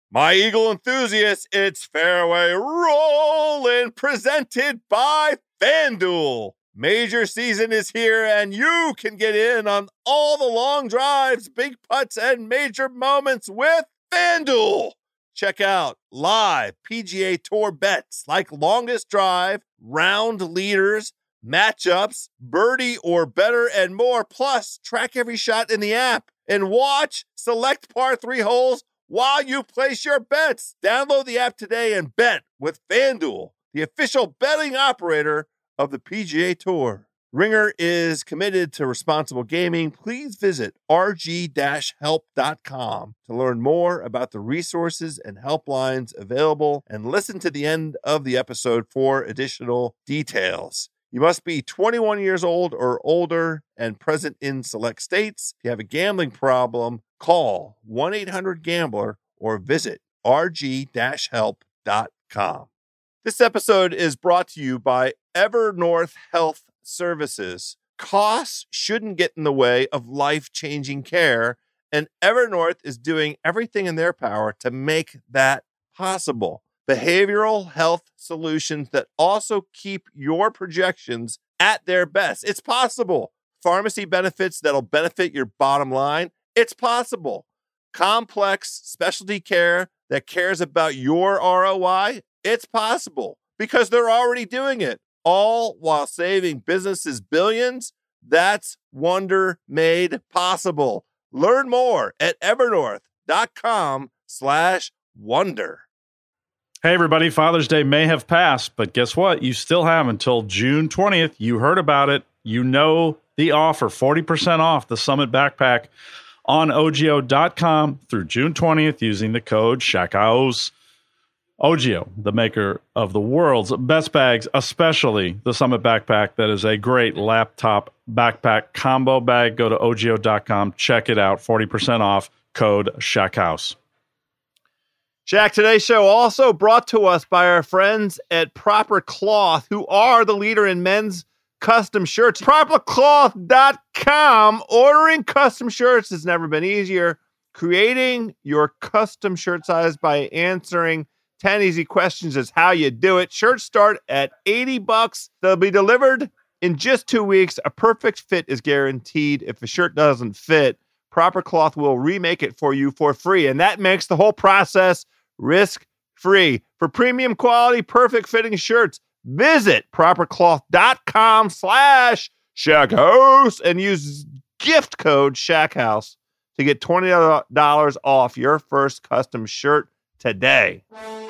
My Eagle enthusiasts, it's Fairway Rollin', presented by FanDuel. Major season is here, and you can get in on all the long drives, big putts, and major moments with FanDuel. Check out live PGA Tour bets like longest drive, round leaders, matchups, birdie or better, and more. Plus, track every shot in the app and watch select par 3 holes while you place your bets. Download the app today and bet with FanDuel, the official betting operator of the PGA Tour. Ringer is committed to responsible gaming. Please visit rg-help.com to learn more about the resources and helplines available and listen to the end of the episode for additional details. You must be 21 years old or older and present in select states. If you have a gambling problem, call 1-800-GAMBLER or visit rg-help.com. This episode is brought to you by Evernorth Health Services. Costs shouldn't get in the way of life-changing care, and Evernorth is doing everything in their power to make that possible. Behavioral health solutions that also keep your projections at their best. It's possible. Pharmacy benefits that'll benefit your bottom line. It's possible. Complex specialty care that cares about your ROI. It's possible because they're already doing it, all while saving businesses billions. That's Wonder made possible. Learn more at evernorth.com/wonder. Hey, everybody. Father's Day may have passed, but guess what? You still have until June 20th. You heard about it. You know the offer, 40% off the Summit Backpack on OGIO.com through June 20th using the code SHACKHOUSE. OGIO, the maker of the world's best bags, especially the Summit Backpack. That is a great laptop backpack combo bag. Go to OGIO.com. Check it out. 40% off. Code SHACKHOUSE. Shaq, today's show also brought to us by our friends at Proper Cloth, who are the leader in men's custom shirts. ProperCloth.com. Ordering custom shirts has never been easier. Creating your custom shirt size by answering 10 easy questions is how you do it. Shirts start at $80. They'll be delivered in just 2 weeks. A perfect fit is guaranteed. If a shirt doesn't fit, Proper Cloth will remake it for you for free. And that makes the whole process risk-free. For premium quality, perfect fitting shirts, visit propercloth.com/shackhouse and use gift code ShackHouse to get $20 off your first custom shirt today.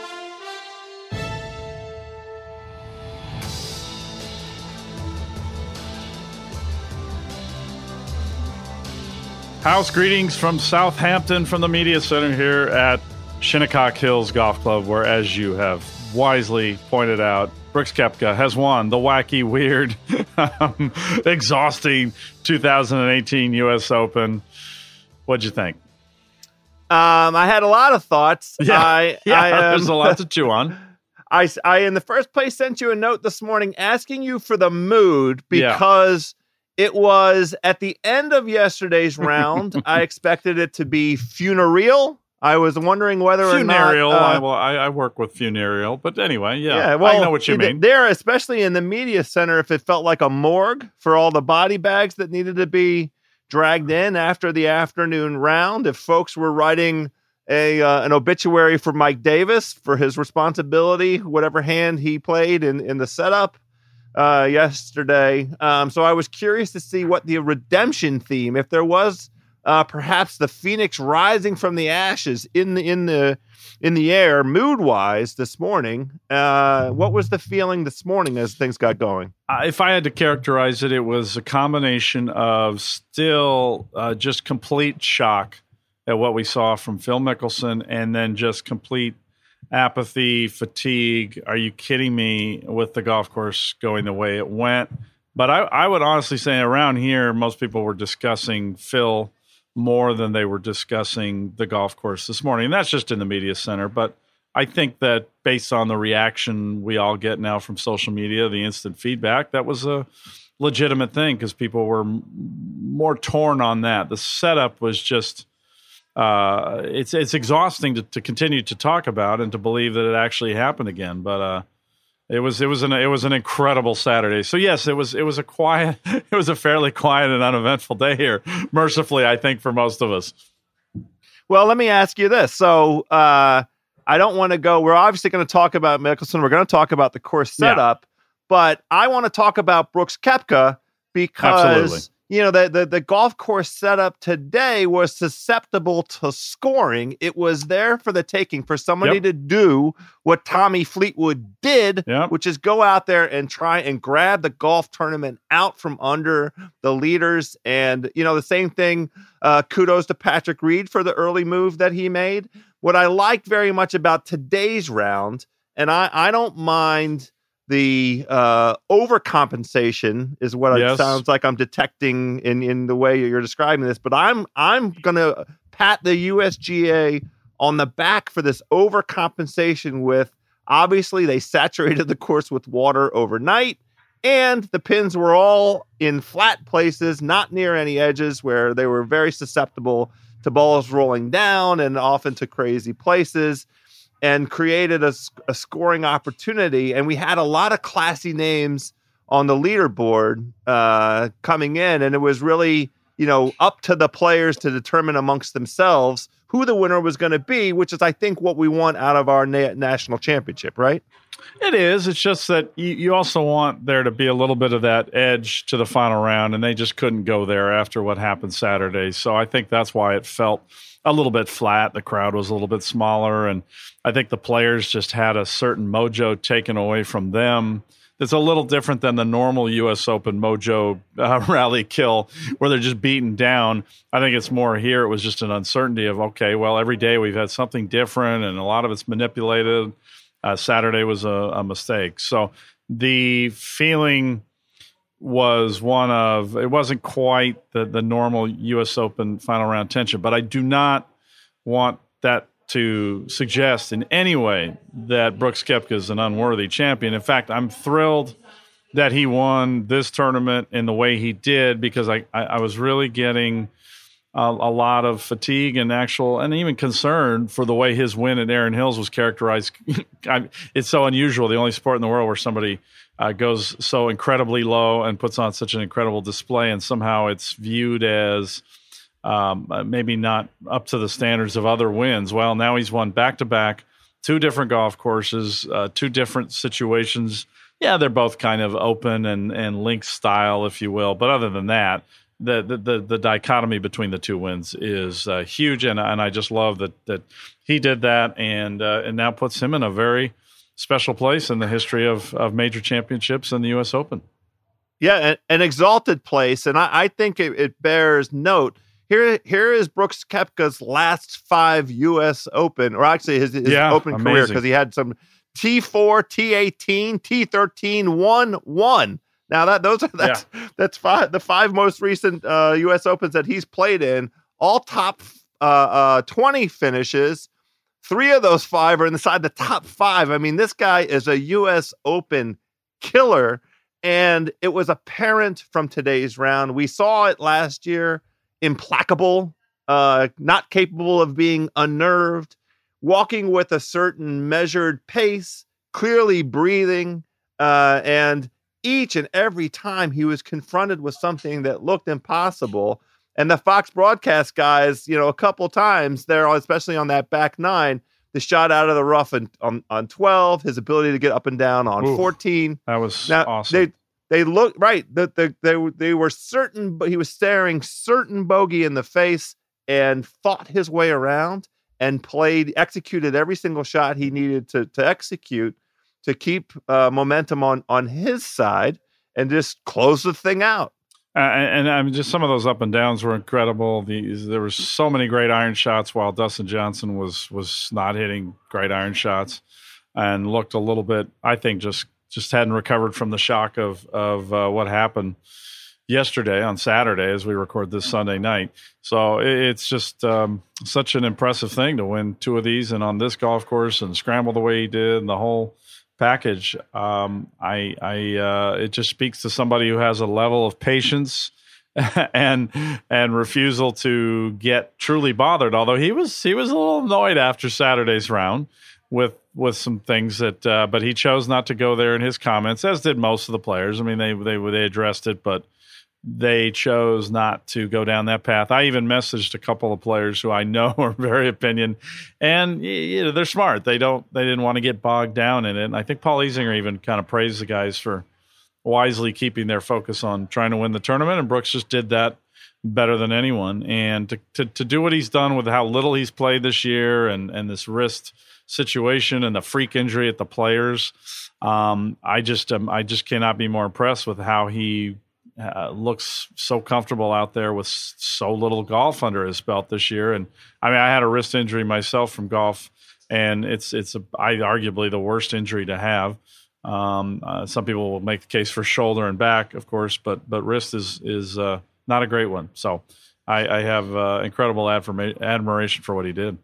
House greetings from Southampton from the Media Center here at Shinnecock Hills Golf Club, where, as you have wisely pointed out, Brooks Koepka has won the wacky, weird, exhausting 2018 U.S. Open. What'd you think? I had a lot of thoughts. There's a lot to chew on. I, in the first place, sent you a note this morning asking you for the mood because it was at the end of yesterday's round. I expected it to be funereal. I was wondering whether or not... Funereal. I work with funereal. But anyway, well, I know what you mean. There, especially in the media center, if it felt like a morgue for all the body bags that needed to be dragged in after the afternoon round, if folks were writing an obituary for Mike Davis for his responsibility, whatever hand he played in the setup yesterday. So I was curious to see what the redemption theme, if there was perhaps the phoenix rising from the ashes in the air, mood wise this morning. What was the feeling this morning as things got going? If I had to characterize it, it was a combination of still just complete shock at what we saw from Phil Mickelson, and then just complete apathy, fatigue. Are you kidding me with the golf course going the way it went? But I would honestly say around here, most people were discussing Phil more than they were discussing the golf course this morning. And that's just in the media center. But I think that based on the reaction we all get now from social media, the instant feedback, that was a legitimate thing because people were more torn on that. The setup was just it's exhausting to continue to talk about and to believe that it actually happened again. But it was an incredible Saturday. So yes, it was a quiet, it was a fairly quiet and uneventful day here. Mercifully, I think for most of us. Well, let me ask you this. So I don't want to go. We're obviously going to talk about Mickelson. We're going to talk about the course setup, but I want to talk about Brooks Koepka because Absolutely. The golf course setup today was susceptible to scoring. It was there for the taking for somebody to do what Tommy Fleetwood did, which is go out there and try and grab the golf tournament out from under the leaders. And, the same thing, kudos to Patrick Reed for the early move that he made. What I liked very much about today's round, and I don't mind the overcompensation is what it sounds like I'm detecting in the way you're describing this, but I'm going to pat the USGA on the back for this overcompensation with, obviously, they saturated the course with water overnight, and the pins were all in flat places, not near any edges where they were very susceptible to balls rolling down and often to crazy places, and created a scoring opportunity. And we had a lot of classy names on the leaderboard coming in. And it was really, up to the players to determine amongst themselves who the winner was going to be, which is, I think, what we want out of our national championship, right? It is. It's just that you also want there to be a little bit of that edge to the final round, and they just couldn't go there after what happened Saturday. So I think that's why it felt a little bit flat. The crowd was a little bit smaller, and I think the players just had a certain mojo taken away from them. It's a little different than the normal U.S. Open mojo rally kill where they're just beaten down. I think it's more here. It was just an uncertainty of, okay, well, every day we've had something different, and a lot of it's manipulated. Saturday was a mistake. So the feeling was one of, it wasn't quite the normal U.S. Open final round tension, but I do not want that to suggest in any way that Brooks Koepka is an unworthy champion. In fact, I'm thrilled that he won this tournament in the way he did, because I was really getting a lot of fatigue and even concern for the way his win at Erin Hills was characterized. It's so unusual, the only sport in the world where somebody goes so incredibly low and puts on such an incredible display, and somehow it's viewed as maybe not up to the standards of other wins. Well, now he's won back-to-back, 2 different golf courses, 2 different situations. Yeah, they're both kind of open and links style, if you will. But other than that, the dichotomy between the 2 wins is huge, and I just love that he did that, and now puts him in a very special place in the history of major championships and the U.S. Open. Yeah, an exalted place, and I think it bears note. Here is Brooks Koepka's last 5 U.S. Open, or actually his Open career, because he had some T4, T18, T13, 1-1. Now that's the 5 most recent U.S. Opens that he's played in, all top 20 finishes. 3 of those 5 are inside the top 5. I mean, this guy is a U.S. Open killer, and it was apparent from today's round. We saw it last year. Implacable, not capable of being unnerved, walking with a certain measured pace, clearly breathing, and each and every time he was confronted with something that looked impossible. And the Fox broadcast guys, a couple times there, especially on that back 9, the shot out of the rough on 12, his ability to get up and down on 14. That was awesome. They looked right. They were certain, but he was staring certain bogey in the face and fought his way around and executed every single shot he needed to execute to keep momentum on his side and just close the thing out. And I mean, just some of those up and downs were incredible. There were so many great iron shots, while Dustin Johnson was not hitting great iron shots and looked a little bit, I think, just hadn't recovered from the shock of what happened yesterday on Saturday as we record this Sunday night. So it's just such an impressive thing to win 2 of these and on this golf course and scramble the way he did and the whole package. It just speaks to somebody who has a level of patience and refusal to get truly bothered. Although he was a little annoyed after Saturday's round with some things that, but he chose not to go there in his comments, as did most of the players. I mean, they addressed it, but they chose not to go down that path. I even messaged a couple of players who I know are very opinion, and they're smart. They didn't want to get bogged down in it. And I think Paul Isinger even kind of praised the guys for wisely keeping their focus on trying to win the tournament, and Brooks just did that better than anyone. And to do what he's done with how little he's played this year, and this wrist situation and the freak injury at the Players, I just cannot be more impressed with how he looks so comfortable out there with so little golf under his belt this year. And I mean, I had a wrist injury myself from golf, and it's arguably the worst injury to have. Some people will make the case for shoulder and back, of course, but wrist is not a great one. So I have incredible admiration for what he did.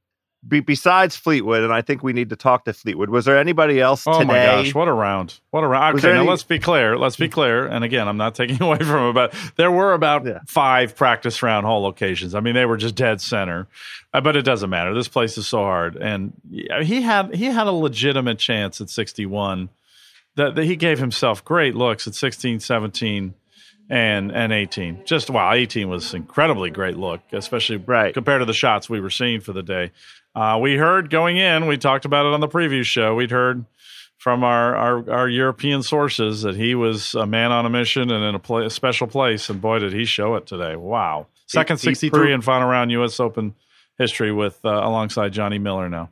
Besides Fleetwood, and I think we need to talk to Fleetwood, was there anybody else today? Oh my gosh, what a round. Okay, now let's be clear. And again, I'm not taking away from it, but there were about 5 practice round hole occasions. I mean, they were just dead center, but it doesn't matter. This place is so hard. And he had a legitimate chance at 61 that he gave himself great looks at 16, 17, and 18. Just, wow, 18 was incredibly great look, especially compared to the shots we were seeing for the day. We heard going in, we talked about it on the preview show, we'd heard from our European sources that he was a man on a mission and in a special place, and boy, did he show it today. Wow. Second 63 in final round U.S. Open history with alongside Johnny Miller now.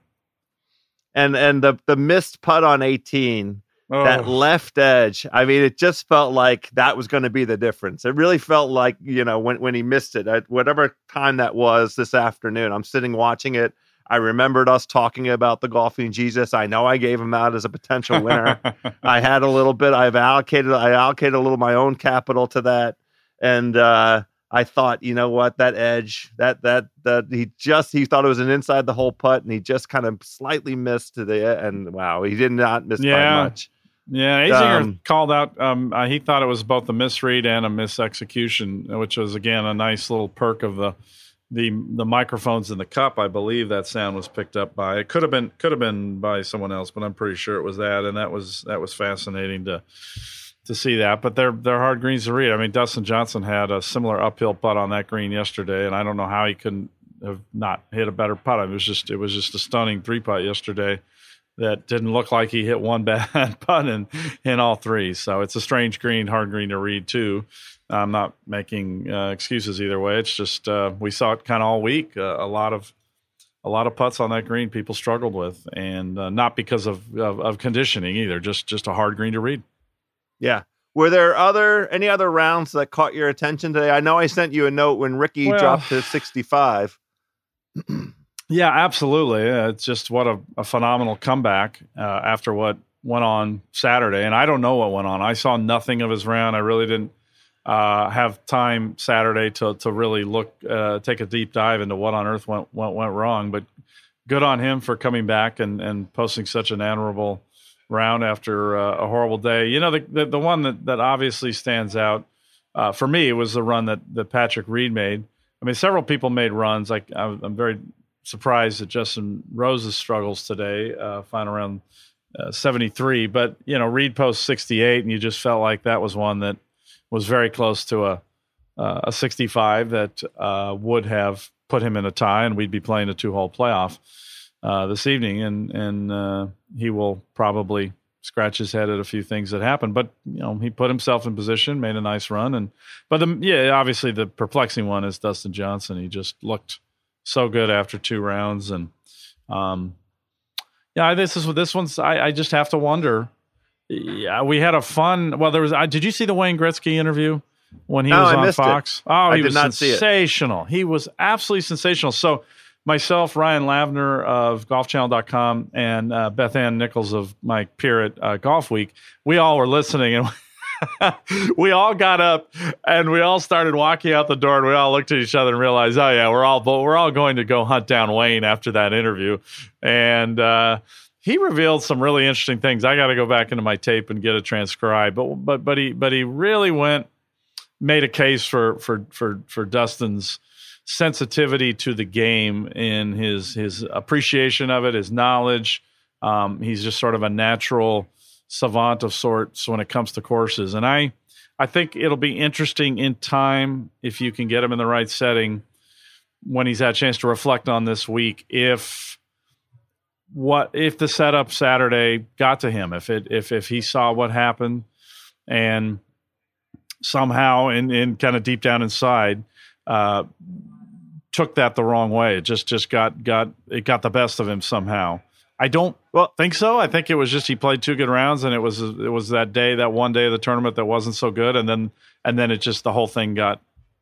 And the missed putt on 18, that left edge, I mean, it just felt like that was going to be the difference. It really felt like, when he missed it, at whatever time that was this afternoon, I'm sitting watching it. I remembered us talking about the Golfing Jesus. I know I gave him out as a potential winner. I had a little bit. I allocated a little of my own capital to that, and I thought, you know what, that edge, that he thought it was an inside the hole putt, and he just kind of slightly missed to the end. Wow, he did not miss by much. Yeah, Isinger called out. He thought it was both a misread and a misexecution, which was again a nice little perk of the microphones in the cup. I believe that sound was picked up by. It could have been by someone else, but I'm pretty sure it was that. And that was fascinating to see that. But they're hard greens to read. I mean, Dustin Johnson had a similar uphill putt on that green yesterday, and I don't know how he couldn't have not hit a better putt. It was just a stunning 3-putt yesterday that didn't look like he hit one bad putt in all 3. So it's a strange green, hard green to read too. I'm not making excuses either way. It's just we saw it kind of all week. A lot of putts on that green people struggled with, and not because of conditioning either. Just a hard green to read. Yeah. Were there any other rounds that caught your attention today? I know I sent you a note when Ricky dropped to 65. Yeah, absolutely. It's just what a phenomenal comeback after what went on Saturday. And I don't know what went on. I saw nothing of his round. I really didn't have time Saturday to really take a deep dive into what on earth went wrong. But good on him for coming back and posting such an admirable round after a horrible day. The one that obviously stands out for me was the run that Patrick Reed made. I mean, several people made runs. I'm very surprised at Justin Rose's struggles today, final round 73. But, Reed posts 68, and you just felt like that was one that was very close to a 65 that would have put him in a tie, and we'd be playing a 2-hole playoff this evening. And he will probably scratch his head at a few things that happened. But, he put himself in position, made a nice run. But obviously the perplexing one is Dustin Johnson. He just looked so good after 2 rounds. And this one's, I just have to wonder. Yeah, we had a fun. Well, did you see the Wayne Gretzky interview when he was on Fox? Oh, he was sensational. He was absolutely sensational. So myself, Ryan Lavner of golfchannel.com, and Beth Ann Nichols of my peer at Golf Week, we all were listening, and we all got up and we all started walking out the door, and we all looked at each other and realized, oh yeah, we're all going to go hunt down Wayne after that interview. And he revealed some really interesting things. I got to go back into my tape and get it transcribed, but he really went made a case for Dustin's sensitivity to the game in his appreciation of it, his knowledge. He's just sort of a natural savant of sorts when it comes to courses. And I think it'll be interesting in time, if you can get him in the right setting, when he's had a chance to reflect on this week, if the setup Saturday got to him, if he saw what happened and somehow in kind of deep down inside took that the wrong way. It just got the best of him somehow. I don't think so. I think it was just he played 2 good rounds, and it was that one day of the tournament that wasn't so good, and then it just, the whole thing got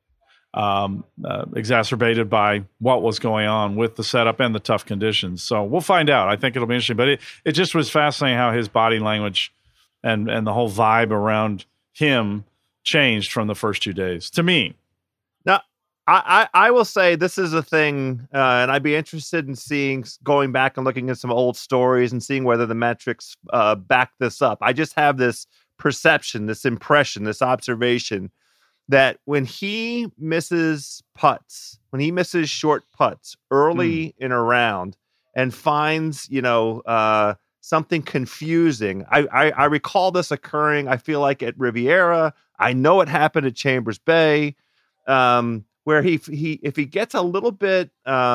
exacerbated by what was going on with the setup and the tough conditions. So we'll find out. I think it'll be interesting, but it just was fascinating how his body language and the whole vibe around him changed from the first 2 days to me. Now, I will say this is a thing, and I'd be interested in going back and looking at some old stories and seeing whether the metrics back this up. I just have this perception, this impression, this observation that when he misses putts, when he misses short putts early in a round and finds, something confusing. I recall this occurring, I feel like, at Riviera. I know it happened at Chambers Bay. Where if he gets a little bit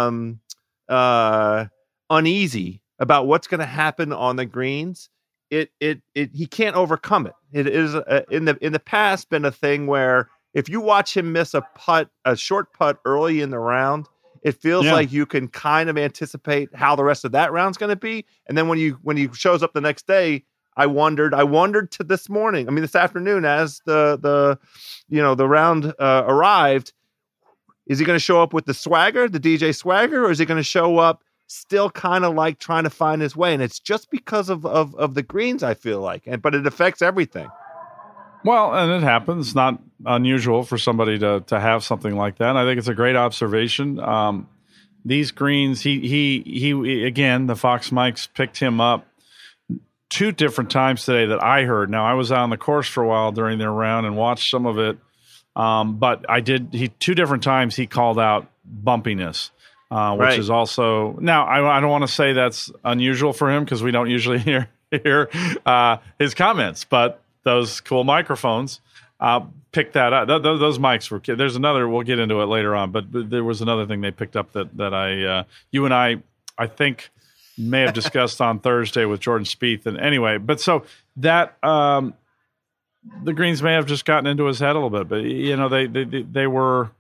uneasy about what's going to happen on the greens, he can't overcome it. It is in the past been a thing where if you watch him miss a short putt early in the round, it feels like you can kind of anticipate how the rest of that round's going to be. And then when he shows up the next day, I wondered to this afternoon as the round arrived. Is he going to show up with the swagger, the DJ swagger, or is he going to show up still kind of like trying to find his way? And it's just because of the greens, I feel like, but it affects everything. Well, and it happens. It's not unusual for somebody to have something like that. And I think it's a great observation. These greens, he again, the Fox Mikes picked him up 2 different times today that I heard. Now, I was out on the course for a while during their round and watched some of it. But 2 different times he called out bumpiness, which is also, now I don't want to say that's unusual for him because we don't usually hear his comments, but those cool microphones picked that up. Those mics were, there's another, we'll get into it later on, but there was another thing they picked up that you and I think may have discussed on Thursday with Jordan Spieth. And anyway, but so that, the greens may have just gotten into his head a little bit, but they were.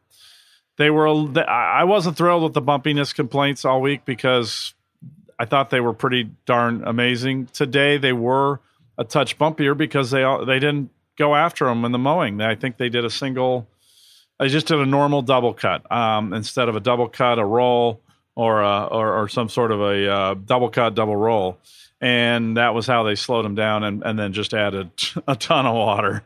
I wasn't thrilled with the bumpiness complaints all week because I thought they were pretty darn amazing. Today they were a touch bumpier because they didn't go after them in the mowing. I think they did a single. They just did a normal double cut instead of a double cut, a roll, or some sort of a double cut, double roll. And that was how they slowed him down and then just added a ton of water.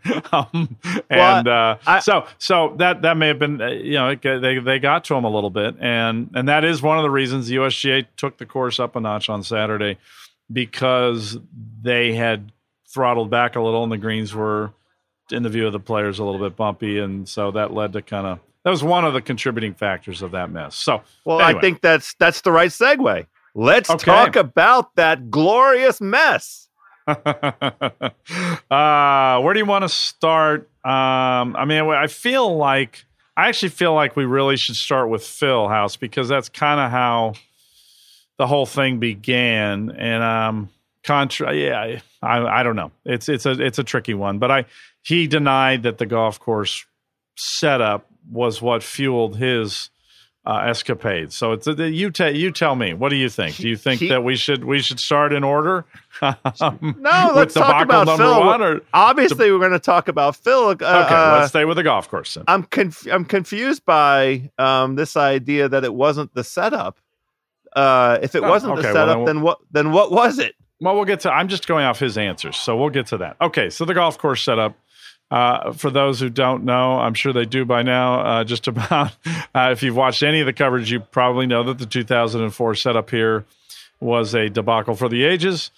So that may have been, they got to him a little bit. And that is one of the reasons the USGA took the course up a notch on Saturday, because they had throttled back a little and the greens were, in the view of the players, a little bit bumpy. And so that led to that was one of the contributing factors of that mess. So, anyway. I think that's the right segue. Let's talk about that glorious mess. Where do you want to start? I actually feel like we really should start with Phil House, because that's kind of how the whole thing began. And I don't know. It's a tricky one, but he denied that the golf course setup was what fueled his escapade. So it's you tell me. What do you think? Do you think that we should start in order? No, let's talk about Phil. Obviously, we're going to talk about Phil. Okay, let's stay with the golf course then. I'm confused by this idea that it wasn't the setup. If it wasn't the setup, then what was it? Well, we'll get to. I'm just going off his answers, so we'll get to that. Okay, so the golf course setup. For those who don't know, I'm sure they do by now, just about, if you've watched any of the coverage, you probably know that the 2004 setup here was a debacle for the ages.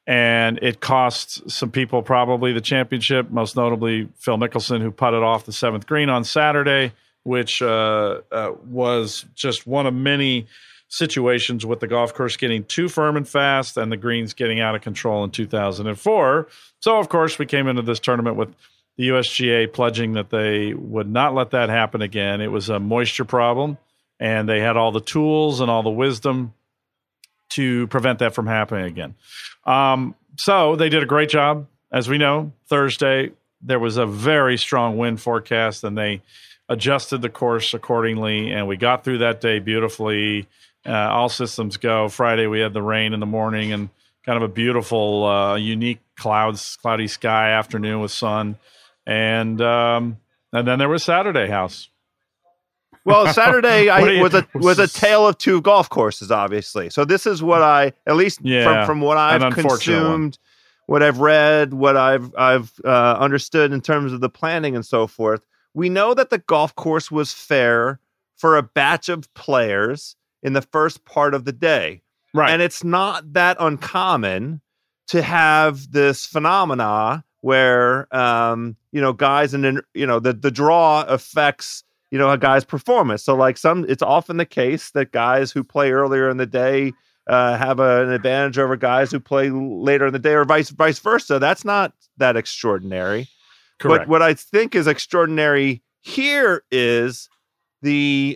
And it cost some people probably the championship, most notably Phil Mickelson, who putted off the 7th green on Saturday, which was just one of many situations with the golf course getting too firm and fast and the greens getting out of control in 2004. So, of course, we came into this tournament with the USGA pledging that they would not let that happen again. It was a moisture problem, and they had all the tools and all the wisdom to prevent that from happening again. So they did a great job. As we know, Thursday, there was a very strong wind forecast, and they adjusted the course accordingly, and we got through that day beautifully. All systems go. Friday, we had the rain in the morning and kind of a beautiful, unique cloudy sky afternoon with sun. And then there was Saturday House. Well, Saturday was a tale of two golf courses, obviously. So this is what at least from what I've consumed, what I've read, what I've understood in terms of the planning and so forth. We know that the golf course was fair for a batch of players in the first part of the day. Right. And it's not that uncommon to have this phenomena where, guys and, the draw affects, a guy's performance. So it's often the case that guys who play earlier in the day have an advantage over guys who play later in the day, or vice versa. That's not that extraordinary. Correct. But what I think is extraordinary here is the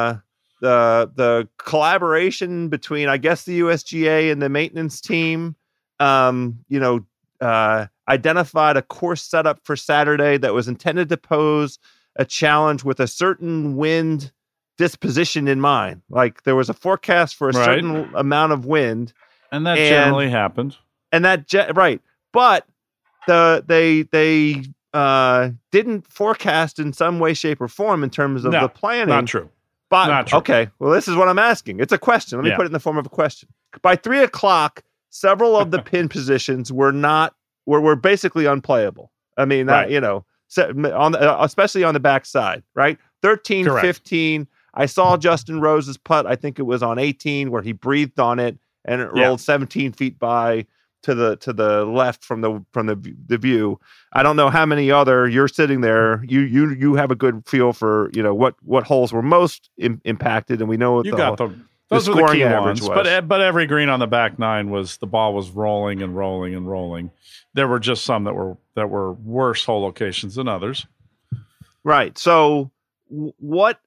collaboration between, I guess, the USGA and the maintenance team. Identified a course setup for Saturday that was intended to pose a challenge with a certain wind disposition in mind. Like there was a forecast for a certain amount of wind, and that generally happened. And right, but they didn't forecast in some way, shape, or form in terms of the planning. Not true. But not true. Okay, well, this is what I'm asking. It's a question. Let me put it in the form of a question. By 3:00, several of the pin positions were basically unplayable. I mean, especially on the backside, right? 13, correct. 15. I saw Justin Rose's putt. I think it was on 18 where he breathed on it and it rolled 17 feet by to the left from the view. I don't know how many other you're sitting there. You have a good feel for what holes were most impacted, and we know what those were the key ones. Was. But every green on the back nine the ball was rolling and rolling and rolling. There were just some that were worse hole locations than others. Right. So what?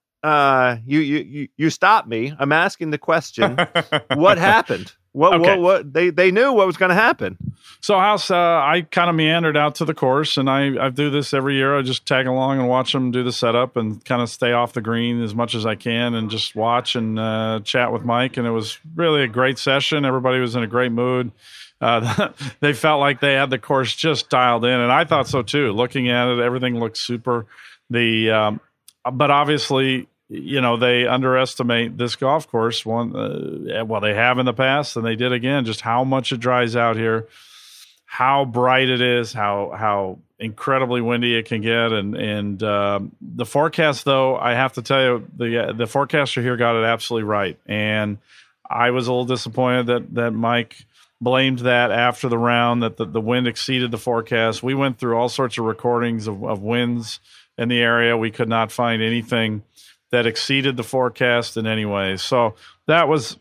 You stopped me. I'm asking the question. What happened? What they knew what was going to happen. So House, I kind of meandered out to the course, and I do this every year. I just tag along and watch them do the setup and kind of stay off the green as much as I can and just watch and chat with Mike. And it was really a great session. Everybody was in a great mood. They felt like they had the course just dialed in, and I thought so too. Looking at it, everything looked super. But obviously, they underestimate this golf course. They have in the past, and they did again. Just how much it dries out here, how bright it is, how incredibly windy it can get, and the forecast. Though I have to tell you, the forecaster here got it absolutely right, and I was a little disappointed that Mike blamed that after the round, that the wind exceeded the forecast. We went through all sorts of recordings of winds in the area. We could not find anything that exceeded the forecast in any way. So that was,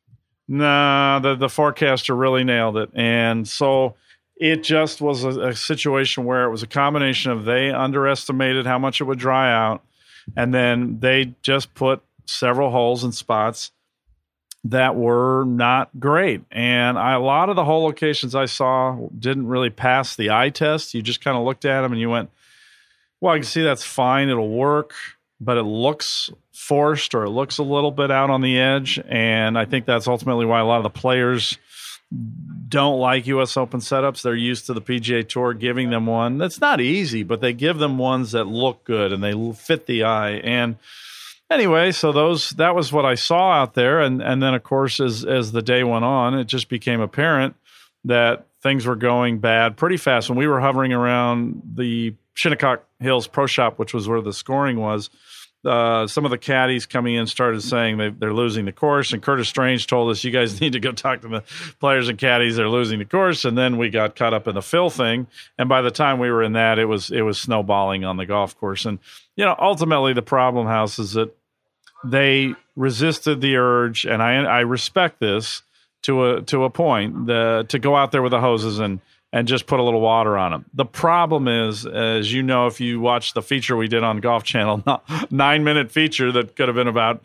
the forecaster really nailed it. And so it just was a situation where it was a combination of they underestimated how much it would dry out, and then they just put several holes in spots that were not great. And a lot of the hole locations I saw didn't really pass the eye test. You just kind of looked at them and you went, well, I can see that's fine. It'll work, but it looks forced, or it looks a little bit out on the edge. And I think that's ultimately why a lot of the players don't like U.S. Open setups. They're used to the PGA Tour giving them one. That's not easy, but they give them ones that look good and they fit the eye. And anyway, so that was what I saw out there. And then, of course, as the day went on, it just became apparent that things were going bad pretty fast. When we were hovering around the Shinnecock Hills Pro Shop, which was where the scoring was, some of the caddies coming in started saying they're losing the course, and Curtis Strange told us, you guys need to go talk to the players and caddies. They're losing the course. And then we got caught up in the Phil thing. And by the time we were in that, it was snowballing on the golf course. And, ultimately the problem, House, is that they resisted the urge, and I respect this to a point, to go out there with the hoses and just put a little water on them. The problem is, as you know, if you watch the feature we did on Golf Channel, 9-minute feature that could have been about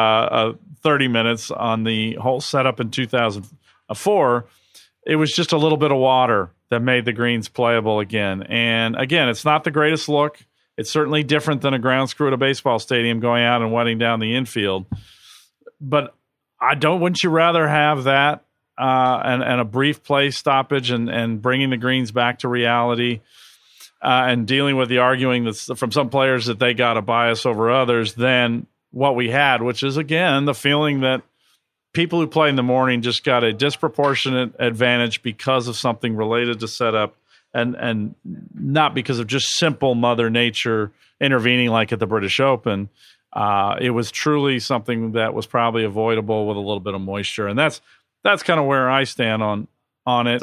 30 minutes on the whole setup in 2004, it was just a little bit of water that made the greens playable again. And again, it's not the greatest look. It's certainly different than a ground screw at a baseball stadium going out and wetting down the infield. But wouldn't you rather have that and a brief play stoppage and bringing the greens back to reality and dealing with the arguing that's from some players that they got a bias over others than what we had, which is, again, the feeling that people who play in the morning just got a disproportionate advantage because of something related to setup and not because of just simple Mother Nature intervening like at the British Open. It was truly something that was probably avoidable with a little bit of moisture. And that's kind of where I stand on it.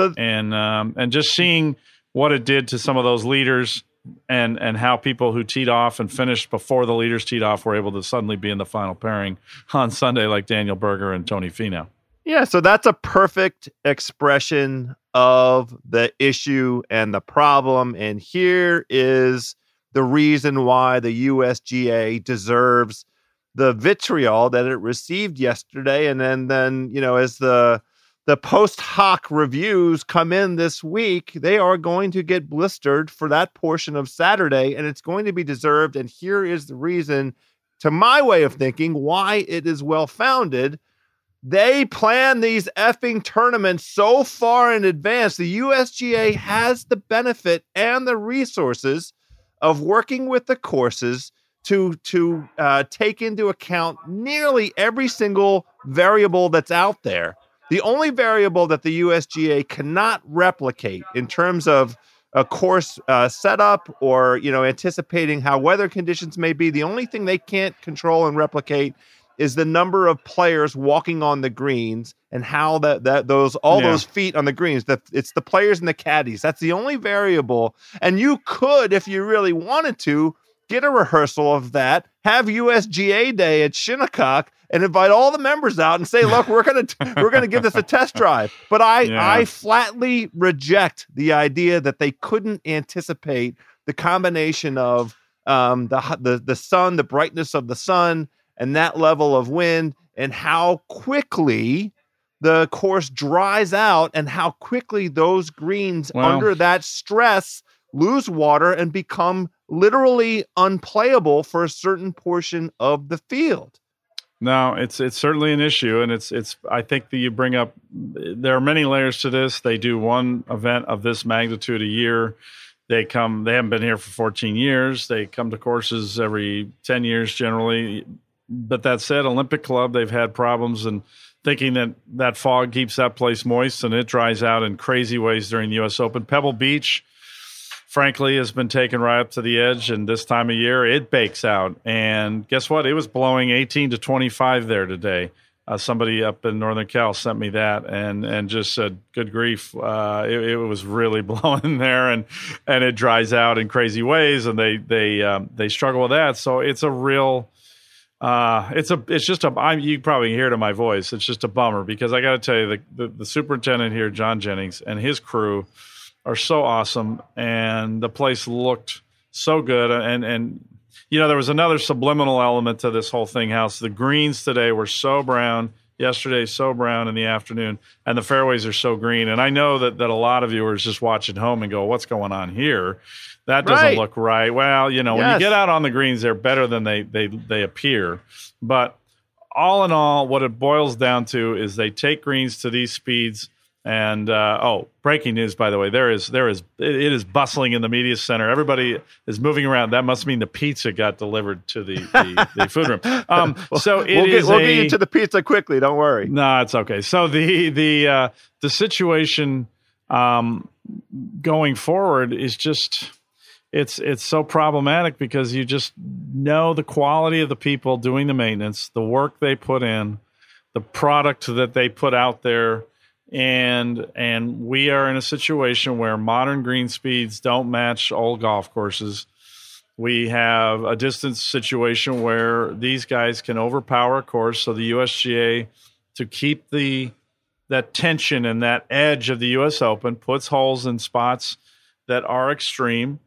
And just seeing what it did to some of those leaders and how people who teed off and finished before the leaders teed off were able to suddenly be in the final pairing on Sunday, like Daniel Berger and Tony Finau. Yeah, so that's a perfect expression of the issue and the problem. And here is the reason why the USGA deserves the vitriol that it received yesterday. And then as the post hoc reviews come in this week, they are going to get blistered for that portion of Saturday, and it's going to be deserved. And here is the reason, to my way of thinking, why it is well-founded. They plan these effing tournaments so far in advance. The USGA has the benefit and the resources of working with the courses to take into account nearly every single variable that's out there. The only variable that the USGA cannot replicate in terms of a course setup or anticipating how weather conditions may be, the only thing they can't control and replicate is the number of players walking on the greens and how those feet on the greens. It's the players and the caddies. That's the only variable. And you could, if you really wanted to, get a rehearsal of that, have USGA Day at Shinnecock, and invite all the members out and say, "Look, we're gonna give this a test drive." But I flatly reject the idea that they couldn't anticipate the combination of the sun, the brightness of the sun, and that level of wind, and how quickly the course dries out, and how quickly those greens under that stress lose water and become literally unplayable for a certain portion of the field. No, it's certainly an issue, and it's. I think that you bring up. There are many layers to this. They do one event of this magnitude a year. They haven't been here for 14 years. They come to courses every 10 years generally. But that said, Olympic Club, they've had problems and thinking that fog keeps that place moist and it dries out in crazy ways during the U.S. Open. Pebble Beach, frankly, has been taken right up to the edge, and this time of year it bakes out. And guess what? It was blowing 18 to 25 there today. Somebody up in Northern Cal sent me that and just said, good grief, it was really blowing there, and it dries out in crazy ways, and they struggle with that. So it's a real you probably hear it in my voice. It's just a bummer because I got to tell you, the superintendent here, John Jennings, and his crew are so awesome, and the place looked so good. And there was another subliminal element to this whole thing, House. The greens today were so brown, yesterday so brown in the afternoon, and the fairways are so green. And I know that a lot of viewers just watch at home and go, what's going on here? That doesn't look right. Well, when you get out on the greens, they're better than they appear. But all in all, what it boils down to is they take greens to these speeds. And breaking news, by the way, it is bustling in the media center. Everybody is moving around. That must mean the pizza got delivered to the food room. So we'll get you to the pizza quickly. Don't worry. No, it's okay. So the situation going forward is just it's so problematic because you just know the quality of the people doing the maintenance, the work they put in, the product that they put out there. And we are in a situation where modern green speeds don't match old golf courses. We have a distance situation where these guys can overpower a course. So the USGA, to keep that tension and that edge of the U.S. Open, puts holes in spots that are extreme.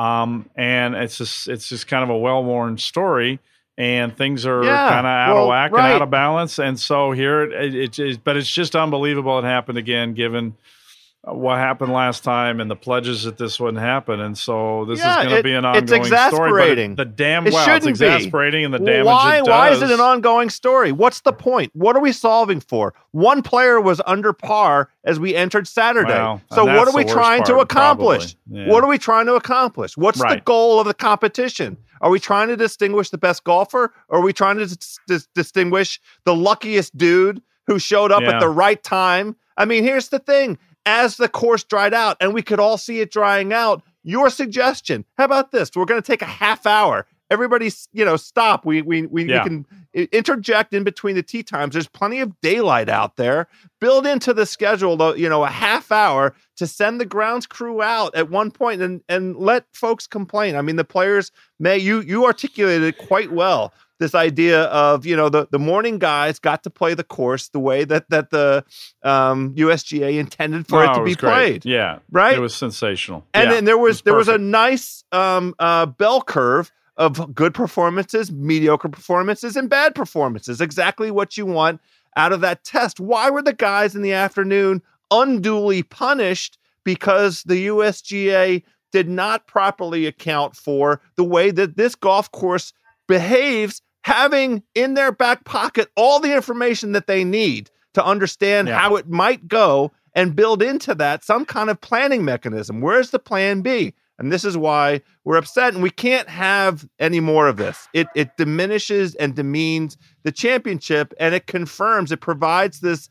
And it's just kind of a well-worn story. And things are kind of out of whack and out of balance. And so here but it's just unbelievable it happened again, given what happened last time and the pledges that this wouldn't happen. And so this is going to be an ongoing story. It's exasperating. It's exasperating, and the damage it does. Why is it an ongoing story? What's the point? What are we solving for? One player was under par as we entered Saturday. So what are we trying to accomplish? What are we trying to accomplish? What's the goal of the competition? Are we trying to distinguish the best golfer, or are we trying to distinguish the luckiest dude who showed up at the right time? I mean, here's the thing. As the course dried out, and we could all see it drying out, your suggestion, how about this? We're going to take a half hour. Everybody, stop. We can interject in between the tee times. There's plenty of daylight out there. Build into the schedule, a half hour to send the grounds crew out at one point and let folks complain. I mean, the players you articulated it quite well. This idea of, the morning guys got to play the course the way that the USGA intended for it to be played. Yeah. Right? It was sensational. And then there was a nice bell curve of good performances, mediocre performances, and bad performances. Exactly what you want out of that test. Why were the guys in the afternoon unduly punished? Because the USGA did not properly account for the way that this golf course behaves, having in their back pocket all the information that they need to understand how it might go and build into that some kind of planning mechanism. Where's the plan B? And this is why we're upset, and we can't have any more of this. It diminishes and demeans the championship, and it provides this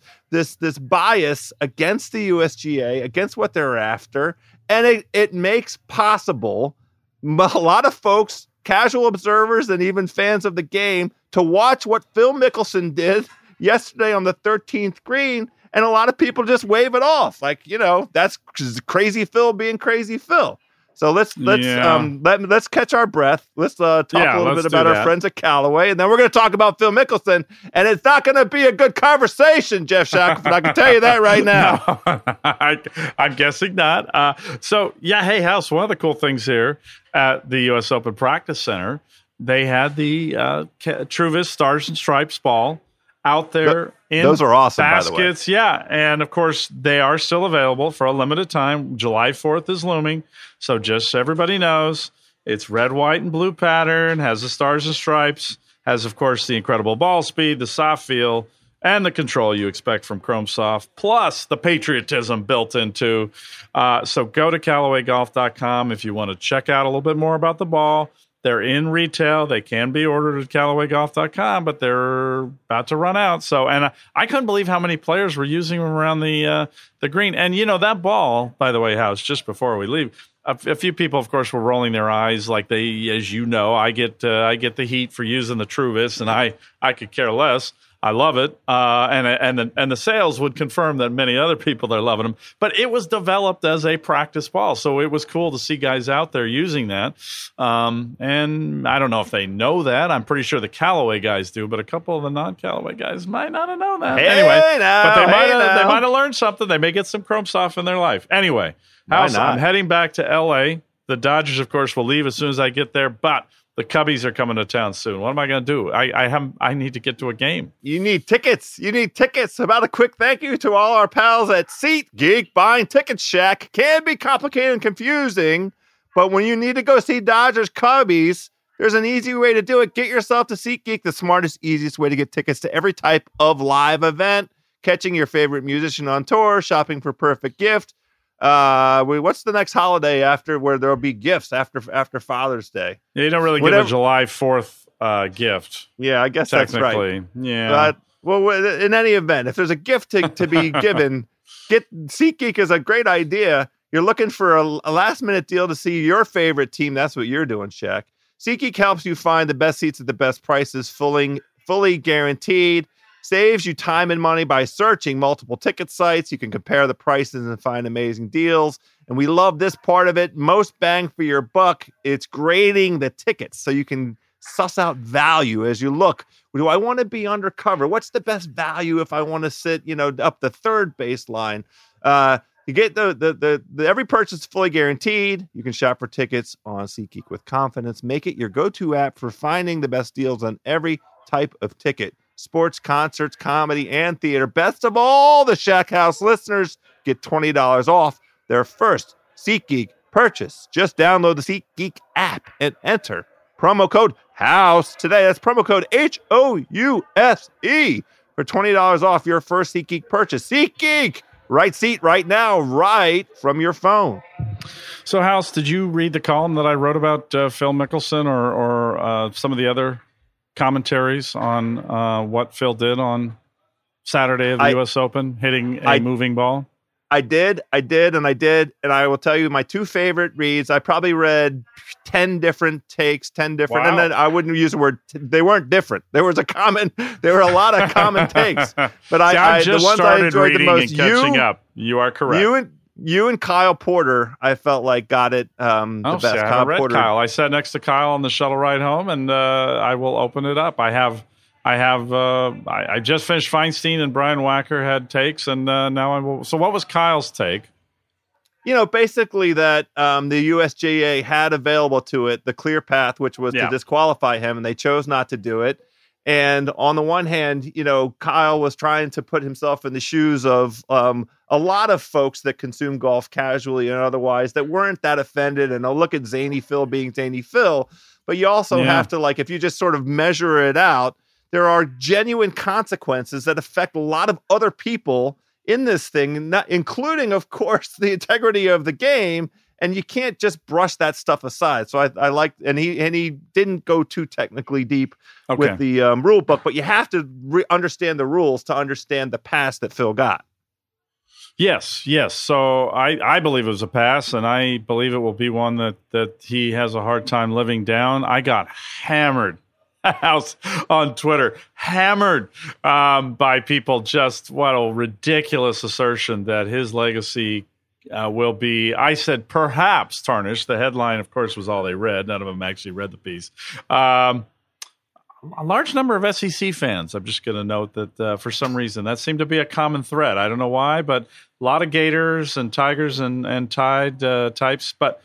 bias against the USGA, against what they're after, and it makes possible a lot of folks, casual observers, and even fans of the game, to watch what Phil Mickelson did yesterday on the 13th green, and a lot of people just wave it off, like, that's crazy Phil being crazy Phil. So let's catch our breath. Let's talk a little bit about our friends at Callaway, and then we're going to talk about Phil Mickelson. And it's not going to be a good conversation, Jeff Shackelford. I can tell you that right now. No, I'm guessing not. Hey, House. One of the cool things here at the U.S. Open Practice Center, they had the Truvis Stars and Stripes ball out there. Those are awesome, baskets, by the way. Yeah. And, of course, they are still available for a limited time. July 4th is looming. So just so everybody knows, it's red, white, and blue pattern, has the stars and stripes, has, of course, the incredible ball speed, the soft feel, and the control you expect from Chrome Soft, plus the patriotism built into. So go to CallawayGolf.com if you want to check out a little bit more about the ball. They're in retail. They can be ordered at CallawayGolf.com, but they're about to run out. So, and I couldn't believe how many players were using them around the green. And that ball, by the way, House, just before we leave, a few people, of course, were rolling their eyes, like as you know, I get the heat for using the Truvis, and I could care less. I love it, and the sales would confirm that many other people are loving them. But it was developed as a practice ball, so it was cool to see guys out there using that. And I don't know if they know that. I'm pretty sure the Callaway guys do, but a couple of the non-Callaway guys might not have known that. But they might have learned something. They may get some Chrome Soft in their life. Anyway, House, I'm heading back to L.A. The Dodgers, of course, will leave as soon as I get there, but the Cubbies are coming to town soon. What am I going to do? I need to get to a game. You need tickets. About a quick thank you to all our pals at SeatGeek. Buying Ticket Shack can be complicated and confusing, but when you need to go see Dodgers Cubbies, there's an easy way to do it. Get yourself to SeatGeek, the smartest, easiest way to get tickets to every type of live event, catching your favorite musician on tour, shopping for perfect gift. What's the next holiday after where there'll be gifts after Father's Day? Yeah, you don't really give a July 4th gift. Yeah, I guess that's right. Yeah. Well, in any event, if there's a gift to be given, SeatGeek is a great idea. You're looking for a last-minute deal to see your favorite team. That's what you're doing, Shaq. SeatGeek helps you find the best seats at the best prices, fully guaranteed. Saves you time and money by searching multiple ticket sites. You can compare the prices and find amazing deals. And we love this part of it. Most bang for your buck. It's grading the tickets so you can suss out value as you look. Do I want to be undercover? What's the best value if I want to sit, up the third baseline? You get the every purchase fully guaranteed. You can shop for tickets on SeatGeek with confidence. Make it your go-to app for finding the best deals on every type of ticket. Sports, concerts, comedy, and theater. Best of all, the Shack House listeners get $20 off their first SeatGeek purchase. Just download the SeatGeek app and enter promo code HOUSE today. That's promo code HOUSE for $20 off your first SeatGeek purchase. SeatGeek, right seat right now, right from your phone. So, House, did you read the column that I wrote about Phil Mickelson or some of the other commentaries on what Phil did on Saturday of the U.S. Open, hitting a moving ball? I did. And I will tell you my two favorite reads. I probably read 10 different takes, 10 different, and then I wouldn't use the word, they weren't different. There were a lot of common takes, but the ones I enjoyed the most, catching up. You are correct. You and Kyle Porter, I felt like got it the best. I haven't read Kyle. I sat next to Kyle on the shuttle ride home, and I will open it up. I just finished Feinstein, and Brian Wacker had takes, and now I will. So what was Kyle's take? Basically that the USGA had available to it the clear path, which was to disqualify him, and they chose not to do it. And on the one hand, Kyle was trying to put himself in the shoes of a lot of folks that consume golf casually and otherwise that weren't that offended. And I'll look at Zany Phil being Zany Phil, but you also have to, if you just sort of measure it out, there are genuine consequences that affect a lot of other people in this thing, including, of course, the integrity of the game. And you can't just brush that stuff aside. So I like, and he didn't go too technically deep with the rule book, but you have to understand the rules to understand the pass that Phil got. Yes. So I believe it was a pass, and I believe it will be one that he has a hard time living down. I got hammered House on Twitter, hammered by people. Just what a ridiculous assertion that his legacy will be, I said, perhaps tarnished. The headline, of course, was all they read. None of them actually read the piece. A large number of SEC fans, I'm just going to note that for some reason, that seemed to be a common thread. I don't know why, but a lot of Gators and Tigers and Tide types. But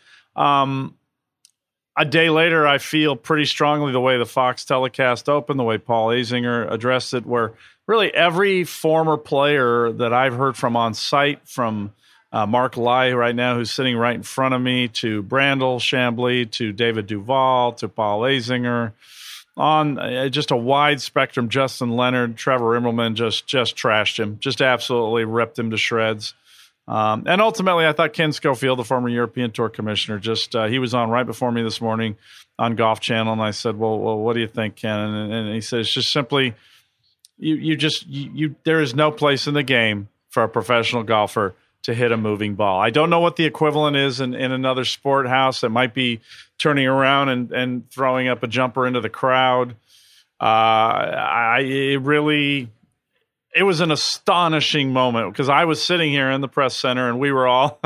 a day later, I feel pretty strongly the way the Fox telecast opened, the way Paul Azinger addressed it, where really every former player that I've heard from on site, from Mark Lai right now, who's sitting right in front of me, to Brandel Chambly, to David Duval, to Paul Azinger, on just a wide spectrum. Justin Leonard, Trevor Immelman just trashed him, just absolutely ripped him to shreds. And ultimately, I thought Ken Schofield, the former European Tour commissioner, he was on right before me this morning on Golf Channel, and I said, well, what do you think, Ken? And he said, it's just simply, there is no place in the game for a professional golfer to hit a moving ball. I don't know what the equivalent is in another sport, House, that might be turning around and throwing up a jumper into the crowd. It was an astonishing moment because I was sitting here in the press center and we were all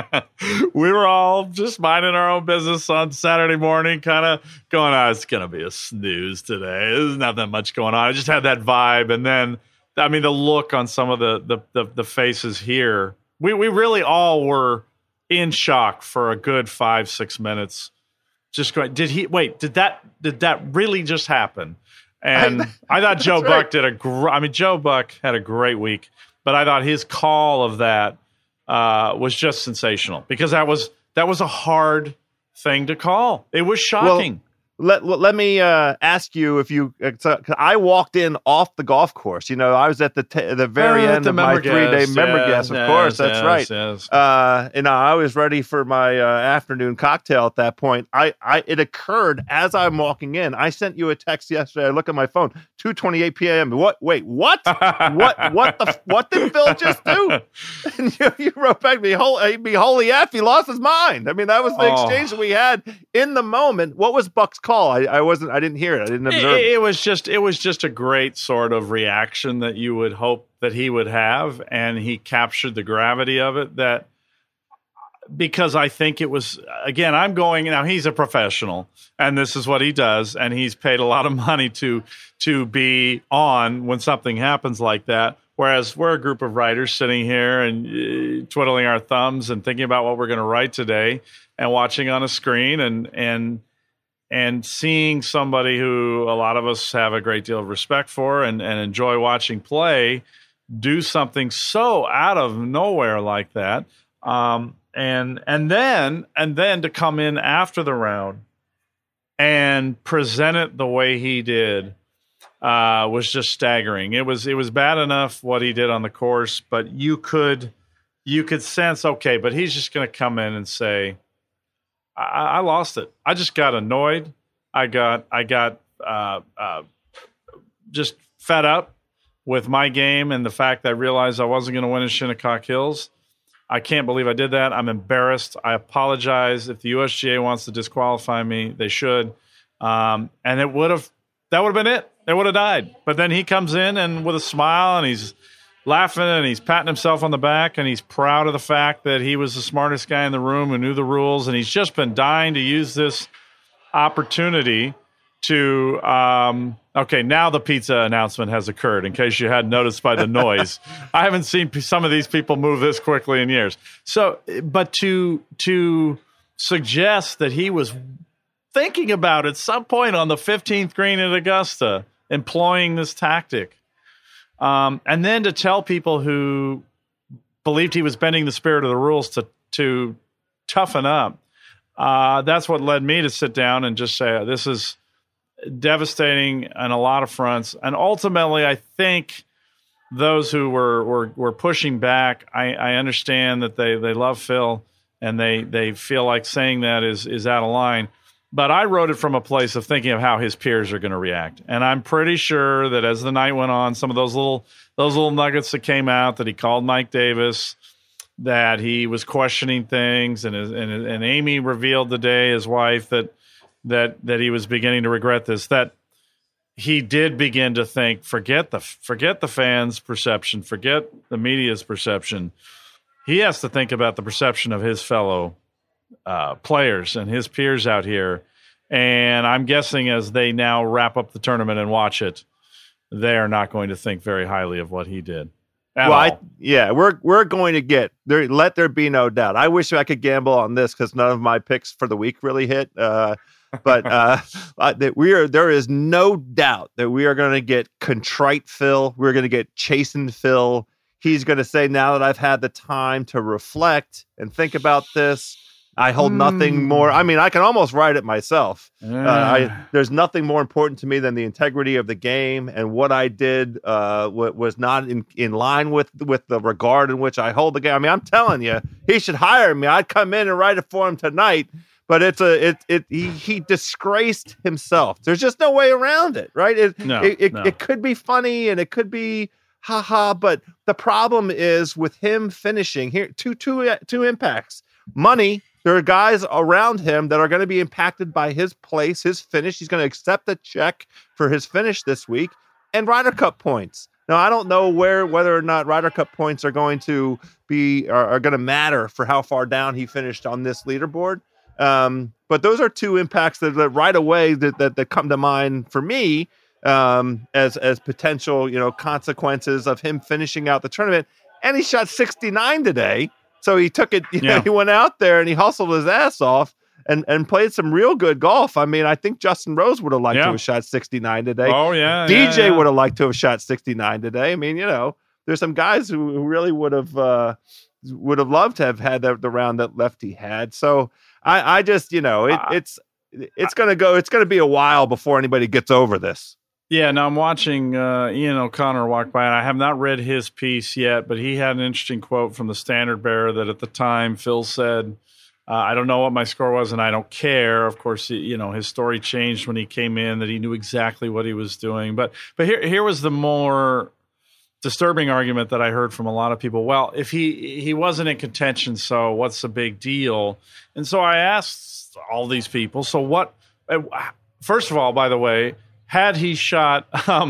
just minding our own business on Saturday morning, kind of going, it's going to be a snooze today. There's not that much going on. I just had that vibe. And then, the look on some of the faces here, we really all were in shock for a good 5-6 minutes. Just going, did that really just happen? And I thought Joe Buck Joe Buck had a great week, but I thought his call of that was just sensational because that was a hard thing to call. It was shocking. Let me ask you if you. I walked in off the golf course. You know, I was at the very end of my 3-day member guest. Of course, that's right. Yes. And I was ready for my afternoon cocktail at that point. It occurred as I'm walking in. I sent you a text yesterday. I look at my phone, 2:28 p.m. What? Wait, what? What did Phil just do? And you wrote back, "Me holy F, he lost his mind." I mean, that was the exchange that we had in the moment. What was Buck's call? I didn't hear it. I didn't observe it. It was just a great sort of reaction that you would hope that he would have, and he captured the gravity of it. That because I think it was, again, I'm going now. He's a professional, and this is what he does, and he's paid a lot of money to be on when something happens like that. Whereas we're a group of writers sitting here and twiddling our thumbs and thinking about what we're going to write today, and watching on a screen and seeing somebody who a lot of us have a great deal of respect for and enjoy watching play do something so out of nowhere like that. And then to come in after the round and present it the way he did was just staggering. It was bad enough what he did on the course, but you could sense, okay, but he's just going to come in and say, I lost it. I just got annoyed. I got just fed up with my game and the fact that I realized I wasn't going to win in Shinnecock Hills. I can't believe I did that. I'm embarrassed. I apologize. If the USGA wants to disqualify me, they should. And that would have been it. It would have died. But then he comes in and with a smile, and he's laughing and he's patting himself on the back, and he's proud of the fact that he was the smartest guy in the room who knew the rules, and he's just been dying to use this opportunity to okay, now the pizza announcement has occurred, in case you hadn't noticed by the noise. I haven't seen some of these people move this quickly in years. So, but to suggest that he was thinking about at some point on the 15th green at Augusta employing this tactic, and then to tell people who believed he was bending the spirit of the rules to toughen up, that's what led me to sit down and just say, this is devastating on a lot of fronts. And ultimately, I think those who were pushing back, I understand that they love Phil and they feel like saying that is out of line. But I wrote it from a place of thinking of how his peers are going to react. And I'm pretty sure that as the night went on, some of those little nuggets that came out, that he called Mike Davis, that he was questioning things, and Amy revealed today, his wife, that he was beginning to regret this, that he did begin to think, forget the fans' perception, forget the media's perception. He has to think about the perception of his fellow players and his peers out here. And I'm guessing as they now wrap up the tournament and watch it, they are not going to think very highly of what he did. We're going to get there. Let there be no doubt. I wish I could gamble on this because none of my picks for the week really hit. But there is no doubt that we are going to get contrite Phil. We're going to get chastened Phil. He's going to say, now that I've had the time to reflect and think about this, I hold nothing more. I mean, I can almost write it myself. There's nothing more important to me than the integrity of the game, and what I did was not in line with the regard in which I hold the game. I mean, I'm telling you, he should hire me. I'd come in and write it for him tonight. But he disgraced himself. There's just no way around it, right? It could be funny and it could be haha, but the problem is with him finishing here, two impacts. Money. There are guys around him that are going to be impacted by his place, his finish. He's going to accept a check for his finish this week, and Ryder Cup points. Now, I don't know whether or not Ryder Cup points are going to matter for how far down he finished on this leaderboard. But those are two impacts that right away that come to mind for me as potential, consequences of him finishing out the tournament. And he shot 69 today. So he took it, he went out there and he hustled his ass off and played some real good golf. I mean, I think Justin Rose would have liked to have shot 69 today. Oh, yeah. DJ would have liked to have shot 69 today. I mean, there's some guys who really would have loved to have had the round that Lefty had. So I just, it's going to be a while before anybody gets over this. Yeah, now I'm watching Ian O'Connor walk by, and I have not read his piece yet, but he had an interesting quote from the Standard Bearer that at the time Phil said, I don't know what my score was, and I don't care. Of course, his story changed when he came in, that he knew exactly what he was doing. But here was the more disturbing argument that I heard from a lot of people. Well, if he wasn't in contention, so what's the big deal? And so I asked all these people, so what? First of all, by the way, had he shot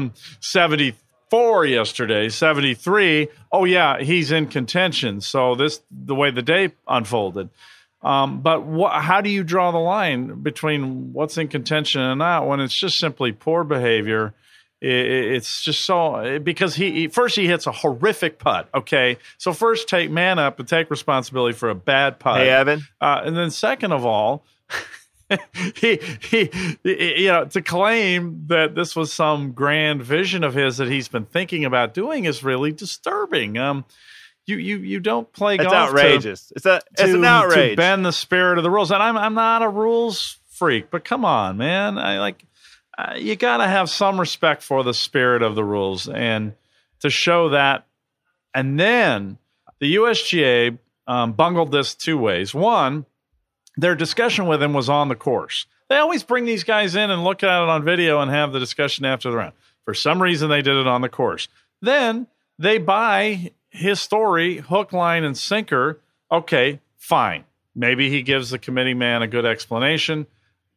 74 yesterday, 73, oh yeah, he's in contention. So the way the day unfolded. But how do you draw the line between what's in contention and not when it's just simply poor behavior? It's just so, because he hits a horrific putt. Okay. So first man up and take responsibility for a bad putt. Hey, Evan. And then second of all, he to claim that this was some grand vision of his that he's been thinking about doing is really disturbing. You don't play golf. It's outrageous. It's an outrage to bend the spirit of the rules. And I'm not a rules freak, but come on, man. You got to have some respect for the spirit of the rules, and to show that. And then the USGA bungled this two ways. One, their discussion with him was on the course. They always bring these guys in and look at it on video and have the discussion after the round. For some reason, they did it on the course. Then they buy his story, hook, line, and sinker. Okay, fine. Maybe he gives the committee man a good explanation.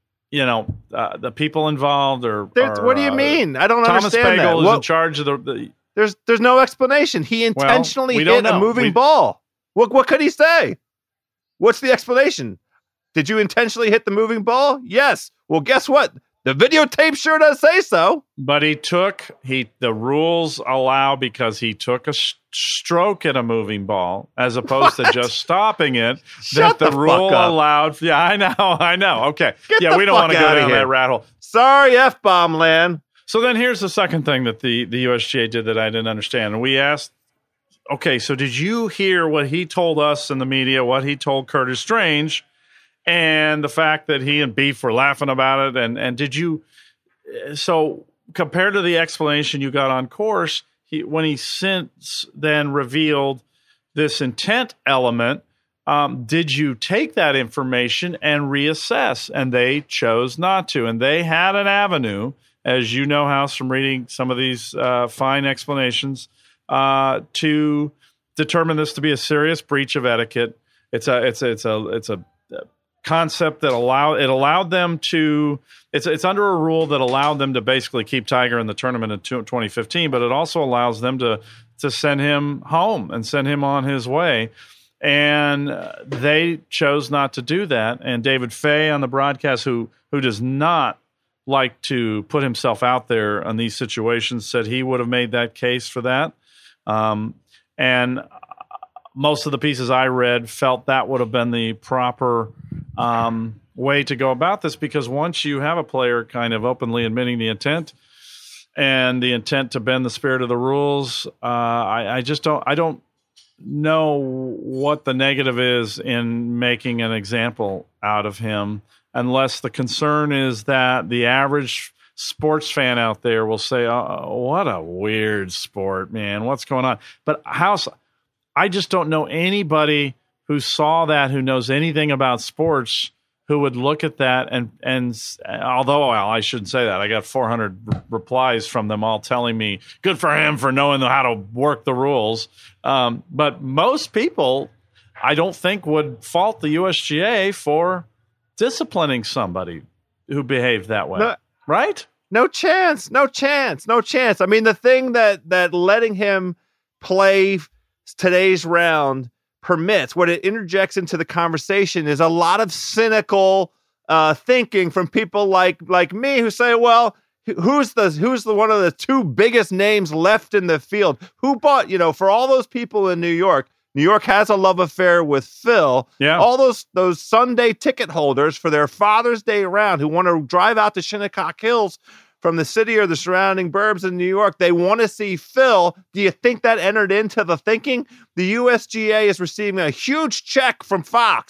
The people involved are what do you mean? I don't understand that. Thomas Pagel is in charge of the There's no explanation. He intentionally hit a moving ball. What could he say? What's the explanation? Did you intentionally hit the moving ball? Yes. Well, guess what? The videotape sure does say so. But the rules allow, because he took a stroke at a moving ball as opposed to just stopping it. Shut that the rule fuck up. allowed. Yeah, I know. Okay. Get we don't want to go down that rat hole. Sorry, F-bomb land. So then here's the second thing that the USGA did that I didn't understand. And we asked, okay, so did you hear what he told us in the media, what he told Curtis Strange, and the fact that he and Beef were laughing about it? And did you, so compared to the explanation you got on course, when he since then revealed this intent element, did you take that information and reassess? And they chose not to. And they had an avenue, as you know, House, from reading some of these fine explanations, to determine this to be a serious breach of etiquette. It's a concept that allowed them to. It's under a rule that allowed them to basically keep Tiger in the tournament in 2015, but it also allows them to send him home and send him on his way. And they chose not to do that. And David Fay on the broadcast, who does not like to put himself out there on these situations, said he would have made that case for that. And most of the pieces I read felt that would have been the proper way to go about this, because once you have a player kind of openly admitting the intent and the intent to bend the spirit of the rules, I don't know what the negative is in making an example out of him, unless the concern is that the average sports fan out there will say, oh, what a weird sport, man. What's going on? But I just don't know anybody who saw that, who knows anything about sports, who would look at that and although, well, I shouldn't say that. I got 400 replies from them all telling me good for him for knowing how to work the rules. But most people, I don't think, would fault the USGA for disciplining somebody who behaved that way. Right? No chance. I mean, the thing that letting him play today's round permits, what it interjects into the conversation, is a lot of cynical thinking from people like me, who say, well, who's the one of the two biggest names left in the field? Who bought, for all those people in New York has a love affair with Phil. Yeah. All those Sunday ticket holders for their Father's Day round who want to drive out to Shinnecock Hills from the city or the surrounding burbs in New York, they want to see Phil. Do you think that entered into the thinking? The USGA is receiving a huge check from Fox,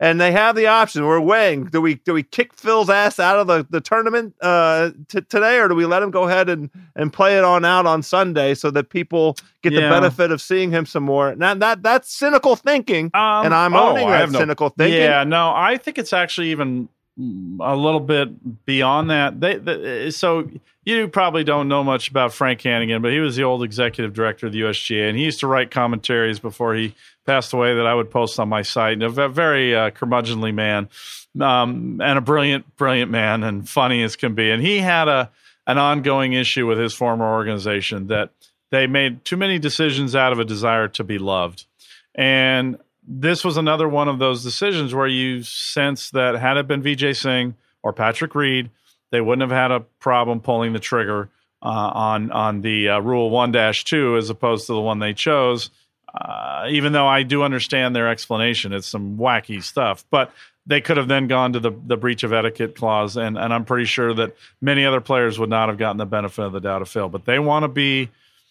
And they have the option. We're weighing. Do we kick Phil's ass out of the tournament today, or do we let him go ahead and play it on out on Sunday so that people get the benefit of seeing him some more? Now that's cynical thinking, and I'm owning that cynical thinking. Yeah, no, I think it's actually even a little bit beyond that. So you probably don't know much about Frank Hannigan, but he was the old executive director of the USGA, and he used to write commentaries before he passed away that I would post on my site. And a very curmudgeonly man, and a brilliant man, and funny as can be. And he had an ongoing issue with his former organization that they made too many decisions out of a desire to be loved. And this was another one of those decisions where you sense that had it been Vijay Singh or Patrick Reed, they wouldn't have had a problem pulling the trigger on the Rule 1-2 as opposed to the one they chose. Even though I do understand their explanation, it's some wacky stuff. But they could have then gone to the breach of etiquette clause, and I'm pretty sure that many other players would not have gotten the benefit of the doubt of Phil. But they want to be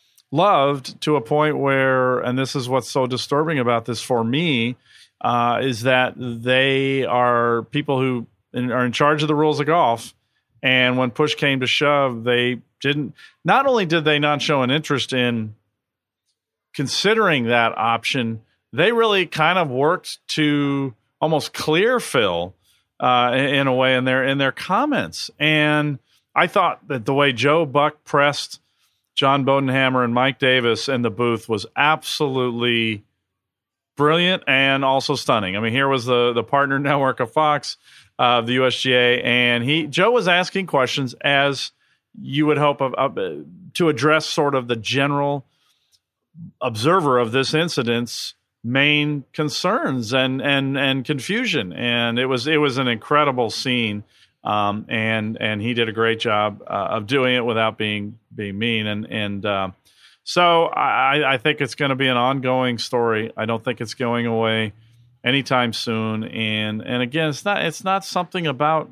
loved to a point where, and this is what's so disturbing about this for me, is that they are people who are in charge of the rules of golf. And when push came to shove, they didn't. Not only did they not show an interest in considering that option, they really kind of worked to almost clear Phil in a way in their comments. And I thought that the way Joe Buck pressed John Bodenhammer and Mike Davis in the booth was absolutely brilliant and also stunning. I mean, here was the partner network of Fox, the USGA, and Joe was asking questions as you would hope to address sort of the general observer of this incident's main concerns and confusion. And it was an incredible scene. And he did a great job of doing it without being mean. And so I think it's going to be an ongoing story. I don't think it's going away anytime soon. And again, it's not something about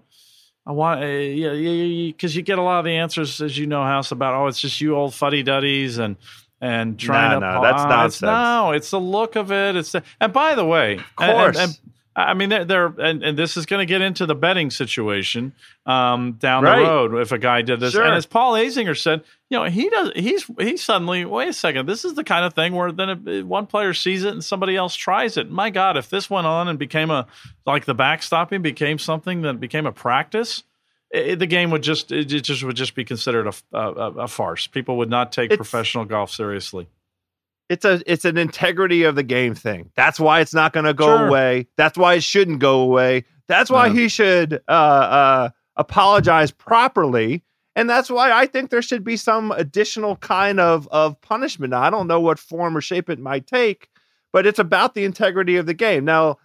because you get a lot of the answers, as you know, House, about it's just you old fuddy-duddies and trying to that's nonsense. It's the look of it. And by the way, of course. And I mean, and this is going to get into the betting situation down the road if a guy did this. Sure. And as Paul Azinger said, he's suddenly, wait a second, this is the kind of thing where then one player sees it and somebody else tries it. My God, if this went on and became the backstopping became something that became a practice, the game would just be considered a farce. People would not take professional golf seriously. It's an integrity of the game thing. That's why it's not going to go away. That's why it shouldn't go away. That's why he should apologize properly. And that's why I think there should be some additional kind of punishment. Now, I don't know what form or shape it might take, but it's about the integrity of the game. Now,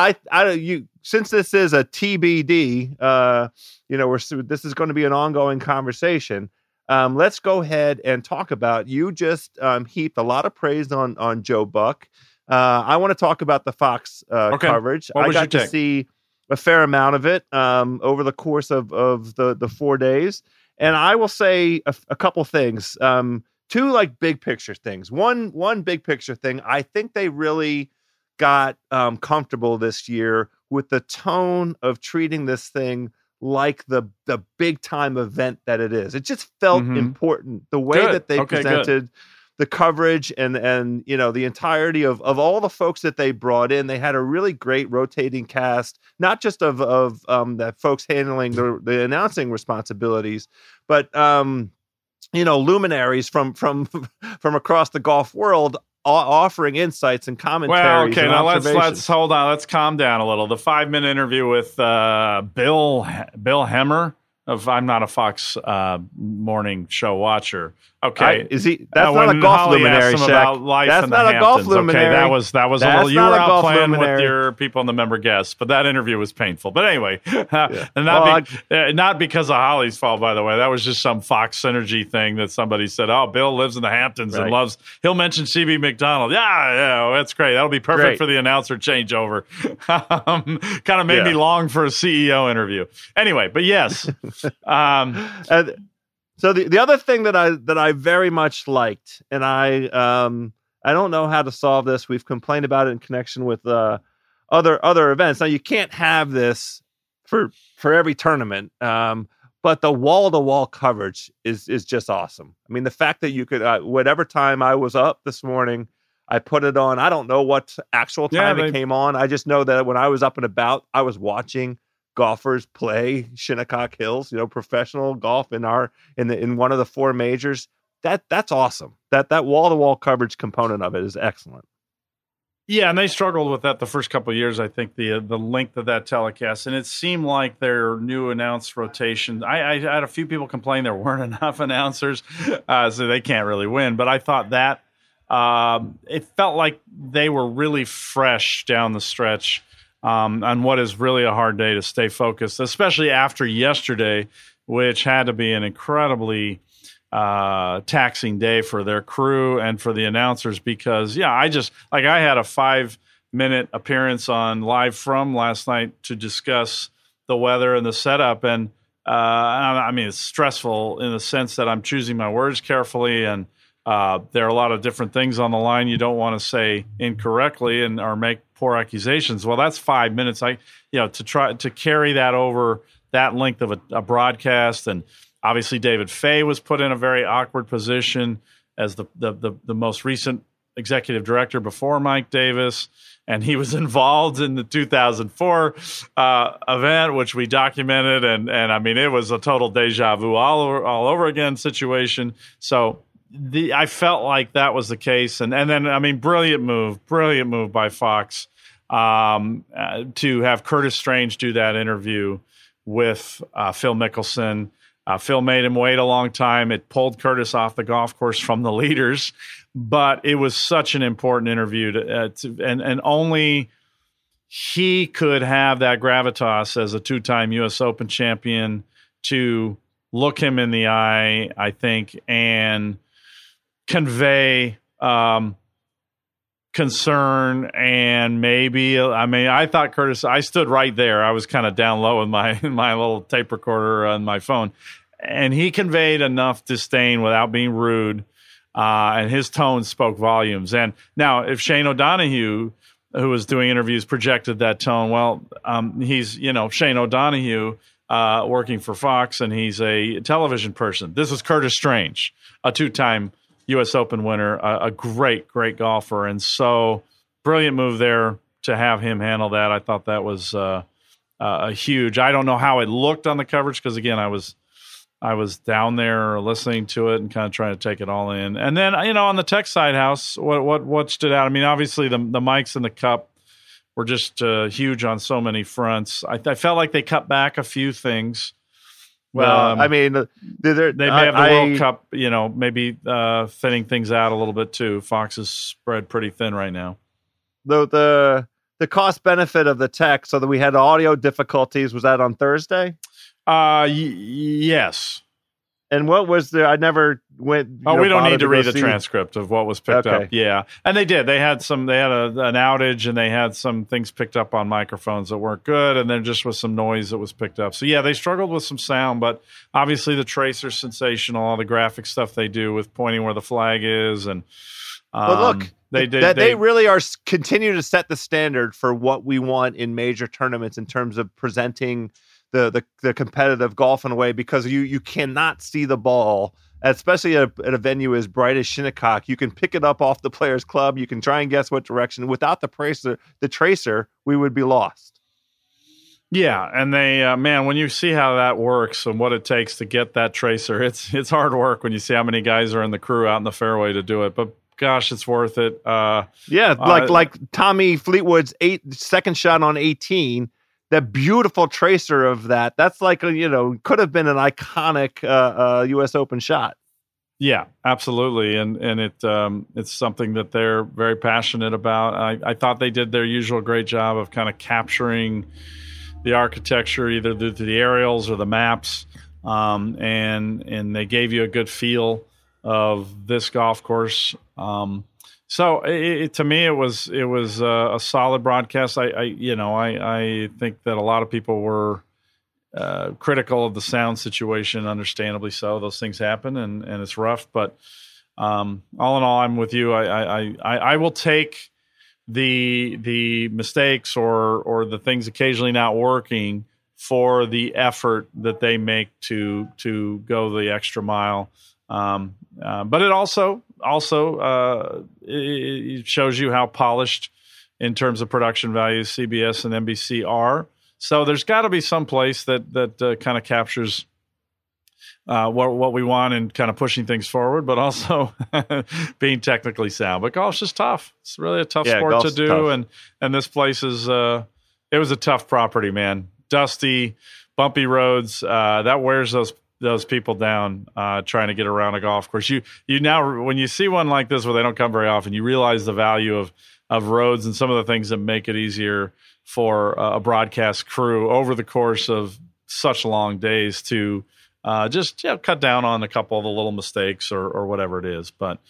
since this is a TBD, this is going to be an ongoing conversation. Let's go ahead and talk about, you just heaped a lot of praise on Joe Buck. I want to talk about the Fox coverage. I got to see a fair amount of it over the course of the 4 days. And I will say a couple things, two big picture things. One big picture thing, I think they really got comfortable this year with the tone of treating this thing like the big time event that it is. It just felt important. The way that they presented the coverage and the entirety of all the folks that they brought in. They had a really great rotating cast, not just of that folks handling the announcing responsibilities, but luminaries from across the golf world offering insights and commentaries. Well, okay, now let's hold on. Let's calm down a little. The 5-minute interview with Bill Hemmer of I'm Not a Fox morning show watcher. Okay, is he? That's not a golf luminary. About life that's in not the a golf luminary. Okay, that was a little. You were out playing with your people and the member guests, but that interview was painful. But anyway, and not because of Holly's fault, by the way. That was just some Fox synergy thing that somebody said. Oh, Bill lives in the Hamptons and loves. He'll mention CB McDonald. Yeah, that's great. That'll be perfect for the announcer changeover. Kind of made me long for a CEO interview. Anyway, but yes. So the other thing that I very much liked, and I don't know how to solve this. We've complained about it in connection with other events. Now you can't have this for every tournament, but the wall-to-wall coverage is just awesome. I mean, the fact that you could whatever time I was up this morning, I put it on. I don't know what actual time it came on. I just know that when I was up and about, I was watching golfers play Shinnecock Hills, professional golf in one of the 4 majors. That's awesome. That wall-to-wall coverage component of it is excellent. Yeah, and they struggled with that the first couple of years, I think, the length of that telecast. And it seemed like their new announced rotation. I had a few people complain there weren't enough announcers, so they can't really win. But I thought that it felt like they were really fresh down the stretch on what is really a hard day to stay focused, especially after yesterday, which had to be an incredibly taxing day for their crew and for the announcers because, I had a 5-minute appearance on Live From last night to discuss the weather and the setup. And it's stressful in the sense that I'm choosing my words carefully and there are a lot of different things on the line you don't want to say incorrectly or make poor accusations. Well, that's 5 minutes. To try to carry that over that length of a broadcast, and obviously David Fay was put in a very awkward position as the most recent executive director before Mike Davis, and he was involved in the 2004 event, which we documented, and it was a total deja vu all over again situation. So. I felt like that was the case, and then brilliant move by Fox to have Curtis Strange do that interview with Phil Mickelson. Phil made him wait a long time. It pulled Curtis off the golf course from the leaders, but it was such an important interview and only he could have that gravitas as a 2-time U.S. Open champion to look him in the eye, I think, and convey concern and maybe I thought Curtis, I stood right there. I was kind of down low with my little tape recorder on my phone, and he conveyed enough disdain without being rude, and his tone spoke volumes. And now if Shane O'Donoghue, who was doing interviews, projected that tone, well, he's Shane O'Donoghue working for Fox, and he's a television person. This is Curtis Strange, a 2-time U.S. Open winner, a great golfer. And so brilliant move there to have him handle that. I thought that was a huge. I don't know how it looked on the coverage because, again, I was down there listening to it and kind of trying to take it all in. And then, on the Tech Side House, what stood out? obviously the mics in the cup were just huge on so many fronts. I felt like they cut back a few things. Well, they may have the World Cup, maybe thinning things out a little bit too. Fox is spread pretty thin right now. The cost benefit of the tech, so that we had audio difficulties, was that on Thursday? Yes. And what was there? I never went. We don't need to read the transcript of what was picked up. Yeah, and they did. They had an outage, and they had some things picked up on microphones that weren't good, and then just was some noise that was picked up. So yeah, they struggled with some sound, but obviously the tracer's sensational. All the graphic stuff they do with pointing where the flag is, and well, look, they really are continue to set the standard for what we want in major tournaments in terms of presenting the competitive golf in a way, because you cannot see the ball, especially at a venue as bright as Shinnecock. You can pick it up off the player's club. You can try and guess what direction. Without the tracer, we would be lost. Yeah, and they when you see how that works and what it takes to get that tracer, it's hard work when you see how many guys are in the crew out in the fairway to do it. But gosh, it's worth it. Like Tommy Fleetwood's second shot on 18. That beautiful tracer of that's like, could have been an iconic U.S. Open shot. Yeah, absolutely. And it's something that they're very passionate about. I thought they did their usual great job of kind of capturing the architecture, either through the aerials or the maps. And they gave you a good feel of this golf course. So to me, it was a solid broadcast. I think that a lot of people were critical of the sound situation, understandably so. Those things happen, and it's rough. But all in all, I'm with you. I will take the mistakes or the things occasionally not working for the effort that they make to go the extra mile. But it also it shows you how polished in terms of production values CBS and NBC are. So there's got to be some place that kind of captures what we want and kind of pushing things forward, but also being technically sound. But golf's just tough. It's really a tough sport to do. Tough. And this place is it was a tough property, man. Dusty, bumpy roads. That wears those people down trying to get around a golf course. You now, when you see one like this where they don't come very often, you realize the value of roads and some of the things that make it easier for a broadcast crew over the course of such long days to just cut down on a couple of the little mistakes or whatever it is. But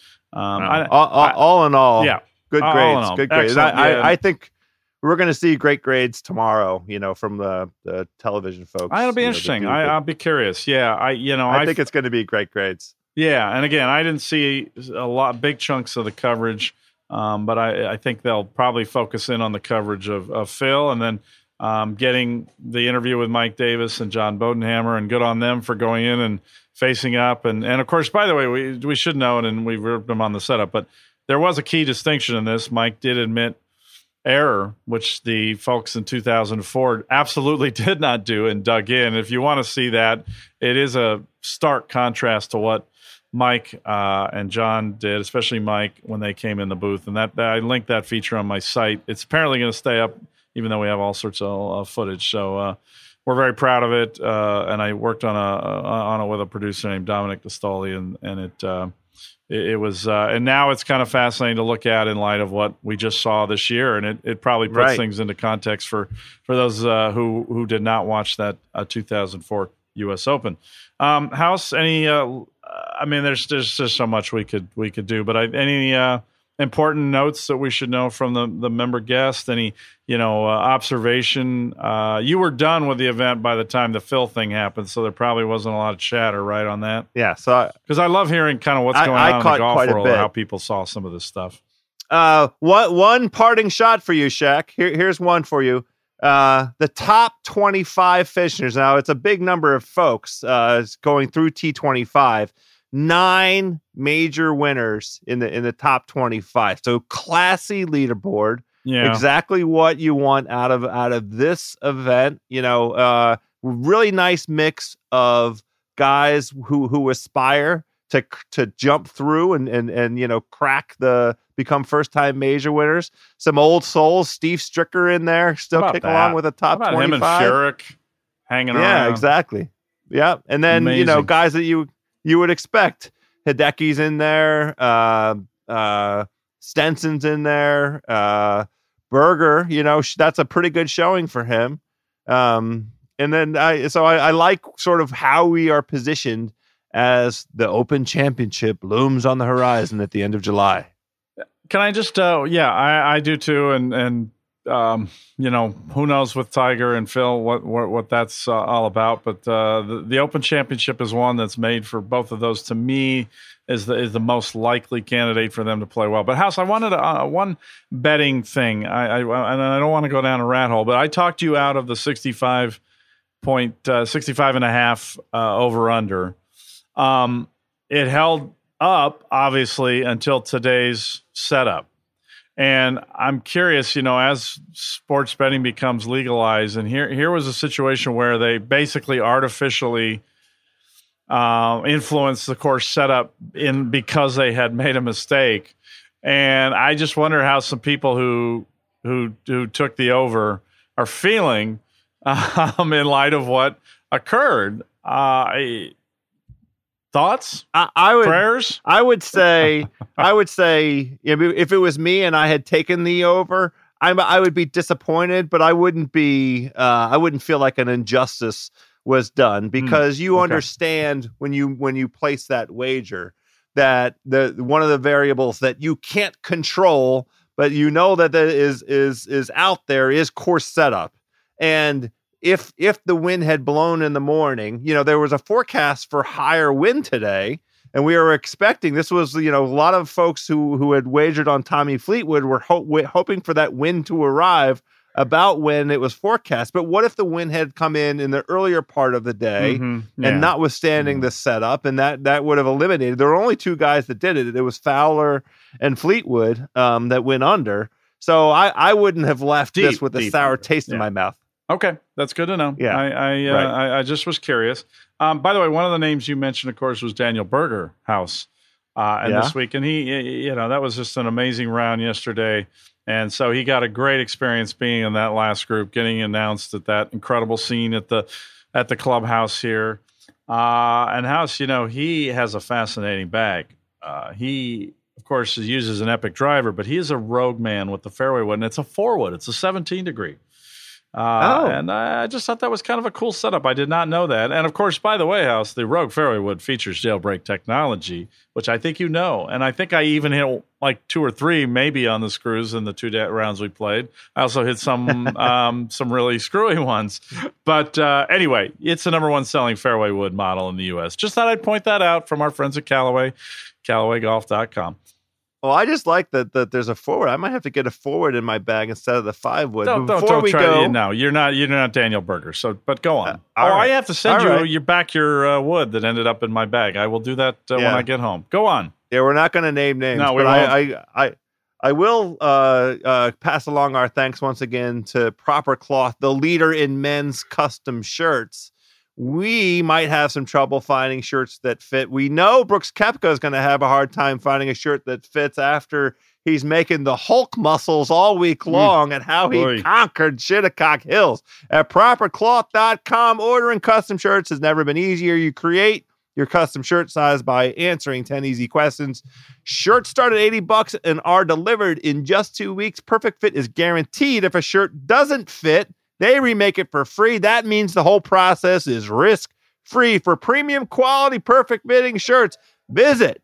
all in all, good grades. Good grades. I think we're going to see great grades tomorrow, from the television folks. It'll be interesting. I'll be curious. Yeah, I think it's going to be great grades. Yeah, and again, I didn't see big chunks of the coverage, but I think they'll probably focus in on the coverage of Phil, and then getting the interview with Mike Davis and John Bodenhammer, and good on them for going in and facing up. And of course, by the way, we should know, and we've heard them on the setup, but there was a key distinction in this. Mike did admit error, which the folks in 2004 absolutely did not do and dug in. If you want to see that, it is a stark contrast to what Mike and John did, especially Mike when they came in the booth. And that I linked that feature on my site. It's apparently going to stay up, even though we have all sorts of footage. So we're very proud of it. And I worked on it with a producer named Dominic Distoli, and it was, and now it's kind of fascinating to look at in light of what we just saw this year, and it probably puts things into context for those who did not watch that 2004 U.S. Open. House, any? I mean, there's just so much we could do, but any important notes that we should know from the member guest? Any observation? You were done with the event by the time the Phil thing happened, so there probably wasn't a lot of chatter right on that. Yeah, so because I love hearing kind of what's going on in the golf world and how people saw some of this stuff. One parting shot for you, Shaq. Here's one for you. The top 25 finishers. Now it's a big number of folks going through T25. 9 major winners in the top 25. So classy leaderboard. Yeah. Exactly what you want out of this event. Really nice mix of guys who aspire to jump through and become first time major winners. Some old souls, Steve Stricker in there, still kicking along with a top 25. Him and Furyk hanging around. Yeah, exactly. Yeah, and then amazing. Guys that you would expect. Hideki's in there. Stenson's in there. Berger, that's a pretty good showing for him. And then I like sort of how we are positioned as the Open Championship looms on the horizon at the end of July. Can I just, I do too. And who knows with Tiger and Phil, what that's all about. But the Open Championship is one that's made for both of those. To me, is the most likely candidate for them to play well. But House, I wanted one betting thing. I don't want to go down a rat hole, but I talked you out of the 65 and a half over under. It held up obviously until today's setup. And I'm curious, as sports betting becomes legalized, and here was a situation where they basically artificially influenced the course setup because they had made a mistake. And I just wonder how some people who took the over are feeling in light of what occurred. Thoughts? Prayers? I would say, if it was me and I had taken the over, I would be disappointed, but I wouldn't feel like an injustice was done, because you understand when you place that wager that one of the variables that you can't control, but that is out there, is course setup. And if the wind had blown in the morning, there was a forecast for higher wind today. And we were expecting, this was, a lot of folks who had wagered on Tommy Fleetwood were hoping for that win to arrive about when it was forecast. But what if the wind had come in the earlier part of the day and notwithstanding the setup, and that would have eliminated, there were only two guys that did it. It was Fowler and Fleetwood that went under. So I wouldn't have left this with a sour taste in my mouth. Okay, that's good to know. Yeah, I just was curious. By the way, one of the names you mentioned, of course, was Daniel Bergerhaus, and this week, and he, that was just an amazing round yesterday, and so he got a great experience being in that last group, getting announced at that incredible scene at the clubhouse here. And House, he has a fascinating bag. He, of course, uses an Epic driver, but he is a rogue man with the fairway wood, and it's a 4-wood. It's a 17 degree. And I just thought that was kind of a cool setup. I did not know that. And of course, by the way, House, the Rogue Fairway Wood features jailbreak technology, which I think you know. And I think I even hit like 2 or 3 maybe on the screws in the 2 rounds we played. I also hit some really screwy ones. But anyway, it's the number 1 selling fairway wood model in the U.S. Just thought I'd point that out from our friends at Callaway, CallawayGolf.com. Well, I just like that there's a forward. I might have to get a forward in my bag instead of the 5-wood. Don't try. No, you're not Daniel Berger. So, but go on. I have to send you your wood that ended up in my bag. I will do that when I get home. Go on. Yeah, we're not going to name names. No, we won't. I will pass along our thanks once again to Proper Cloth, the leader in men's custom shirts. We might have some trouble finding shirts that fit. We know Brooks Koepka is going to have a hard time finding a shirt that fits after he's making the Hulk muscles all week long and how he conquered Shinnecock Hills. At propercloth.com, ordering custom shirts has never been easier. You create your custom shirt size by answering 10 easy questions. Shirts start at $80 and are delivered in just 2 weeks. Perfect fit is guaranteed. If a shirt doesn't fit, they remake it for free. That means the whole process is risk-free. For premium quality, perfect fitting shirts, visit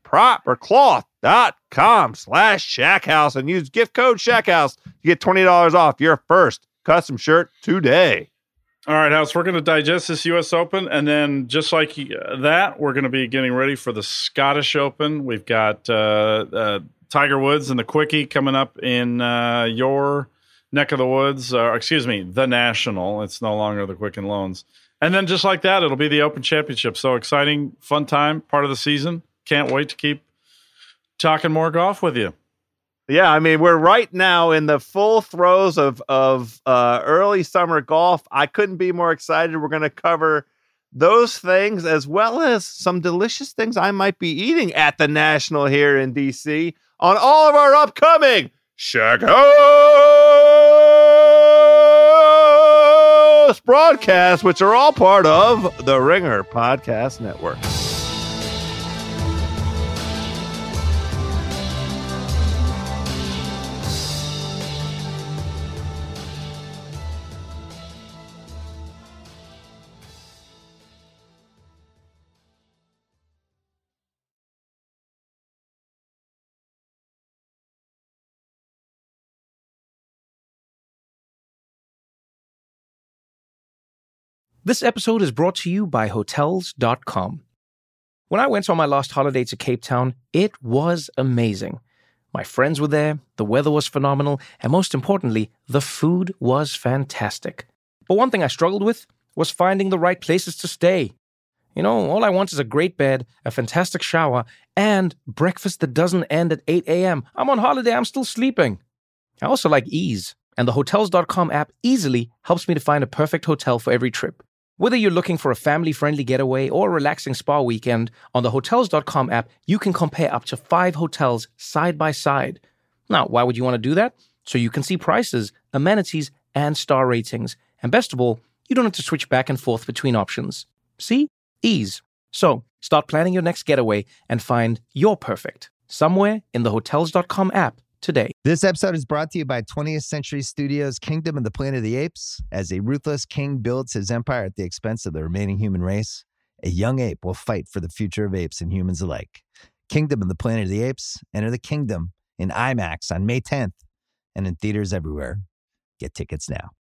propercloth.com/Shackhouse and use gift code Shackhouse to get $20 off your first custom shirt today. All right, House, we're going to digest this U.S. Open, and then just like that, we're going to be getting ready for the Scottish Open. We've got Tiger Woods and the Quickie coming up in your neck of the woods, the National. It's no longer the Quicken Loans. And then just like that, it'll be the Open Championship. So exciting, fun time, part of the season. Can't wait to keep talking more golf with you. Yeah, I mean, we're right now in the full throes of early summer golf. I couldn't be more excited. We're going to cover those things as well as some delicious things I might be eating at the National here in D.C. on all of our upcoming Shackhouse broadcasts, which are all part of the Ringer Podcast Network. This episode is brought to you by Hotels.com. When I went on my last holiday to Cape Town, it was amazing. My friends were there, the weather was phenomenal, and most importantly, the food was fantastic. But one thing I struggled with was finding the right places to stay. You know, all I want is a great bed, a fantastic shower, and breakfast that doesn't end at 8 a.m. I'm on holiday, I'm still sleeping. I also like ease, and the Hotels.com app easily helps me to find a perfect hotel for every trip. Whether you're looking for a family-friendly getaway or a relaxing spa weekend, on the Hotels.com app, you can compare up to 5 hotels side by side. Now, why would you want to do that? So you can see prices, amenities, and star ratings. And best of all, you don't have to switch back and forth between options. See? Ease. So, start planning your next getaway and find your perfect somewhere in the Hotels.com app today. This episode is brought to you by 20th Century Studios' Kingdom of the Planet of the Apes. As a ruthless king builds his empire at the expense of the remaining human race, a young ape will fight for the future of apes and humans alike. Kingdom of the Planet of the Apes. Enter the kingdom in IMAX on May 10th and in theaters everywhere. Get tickets now.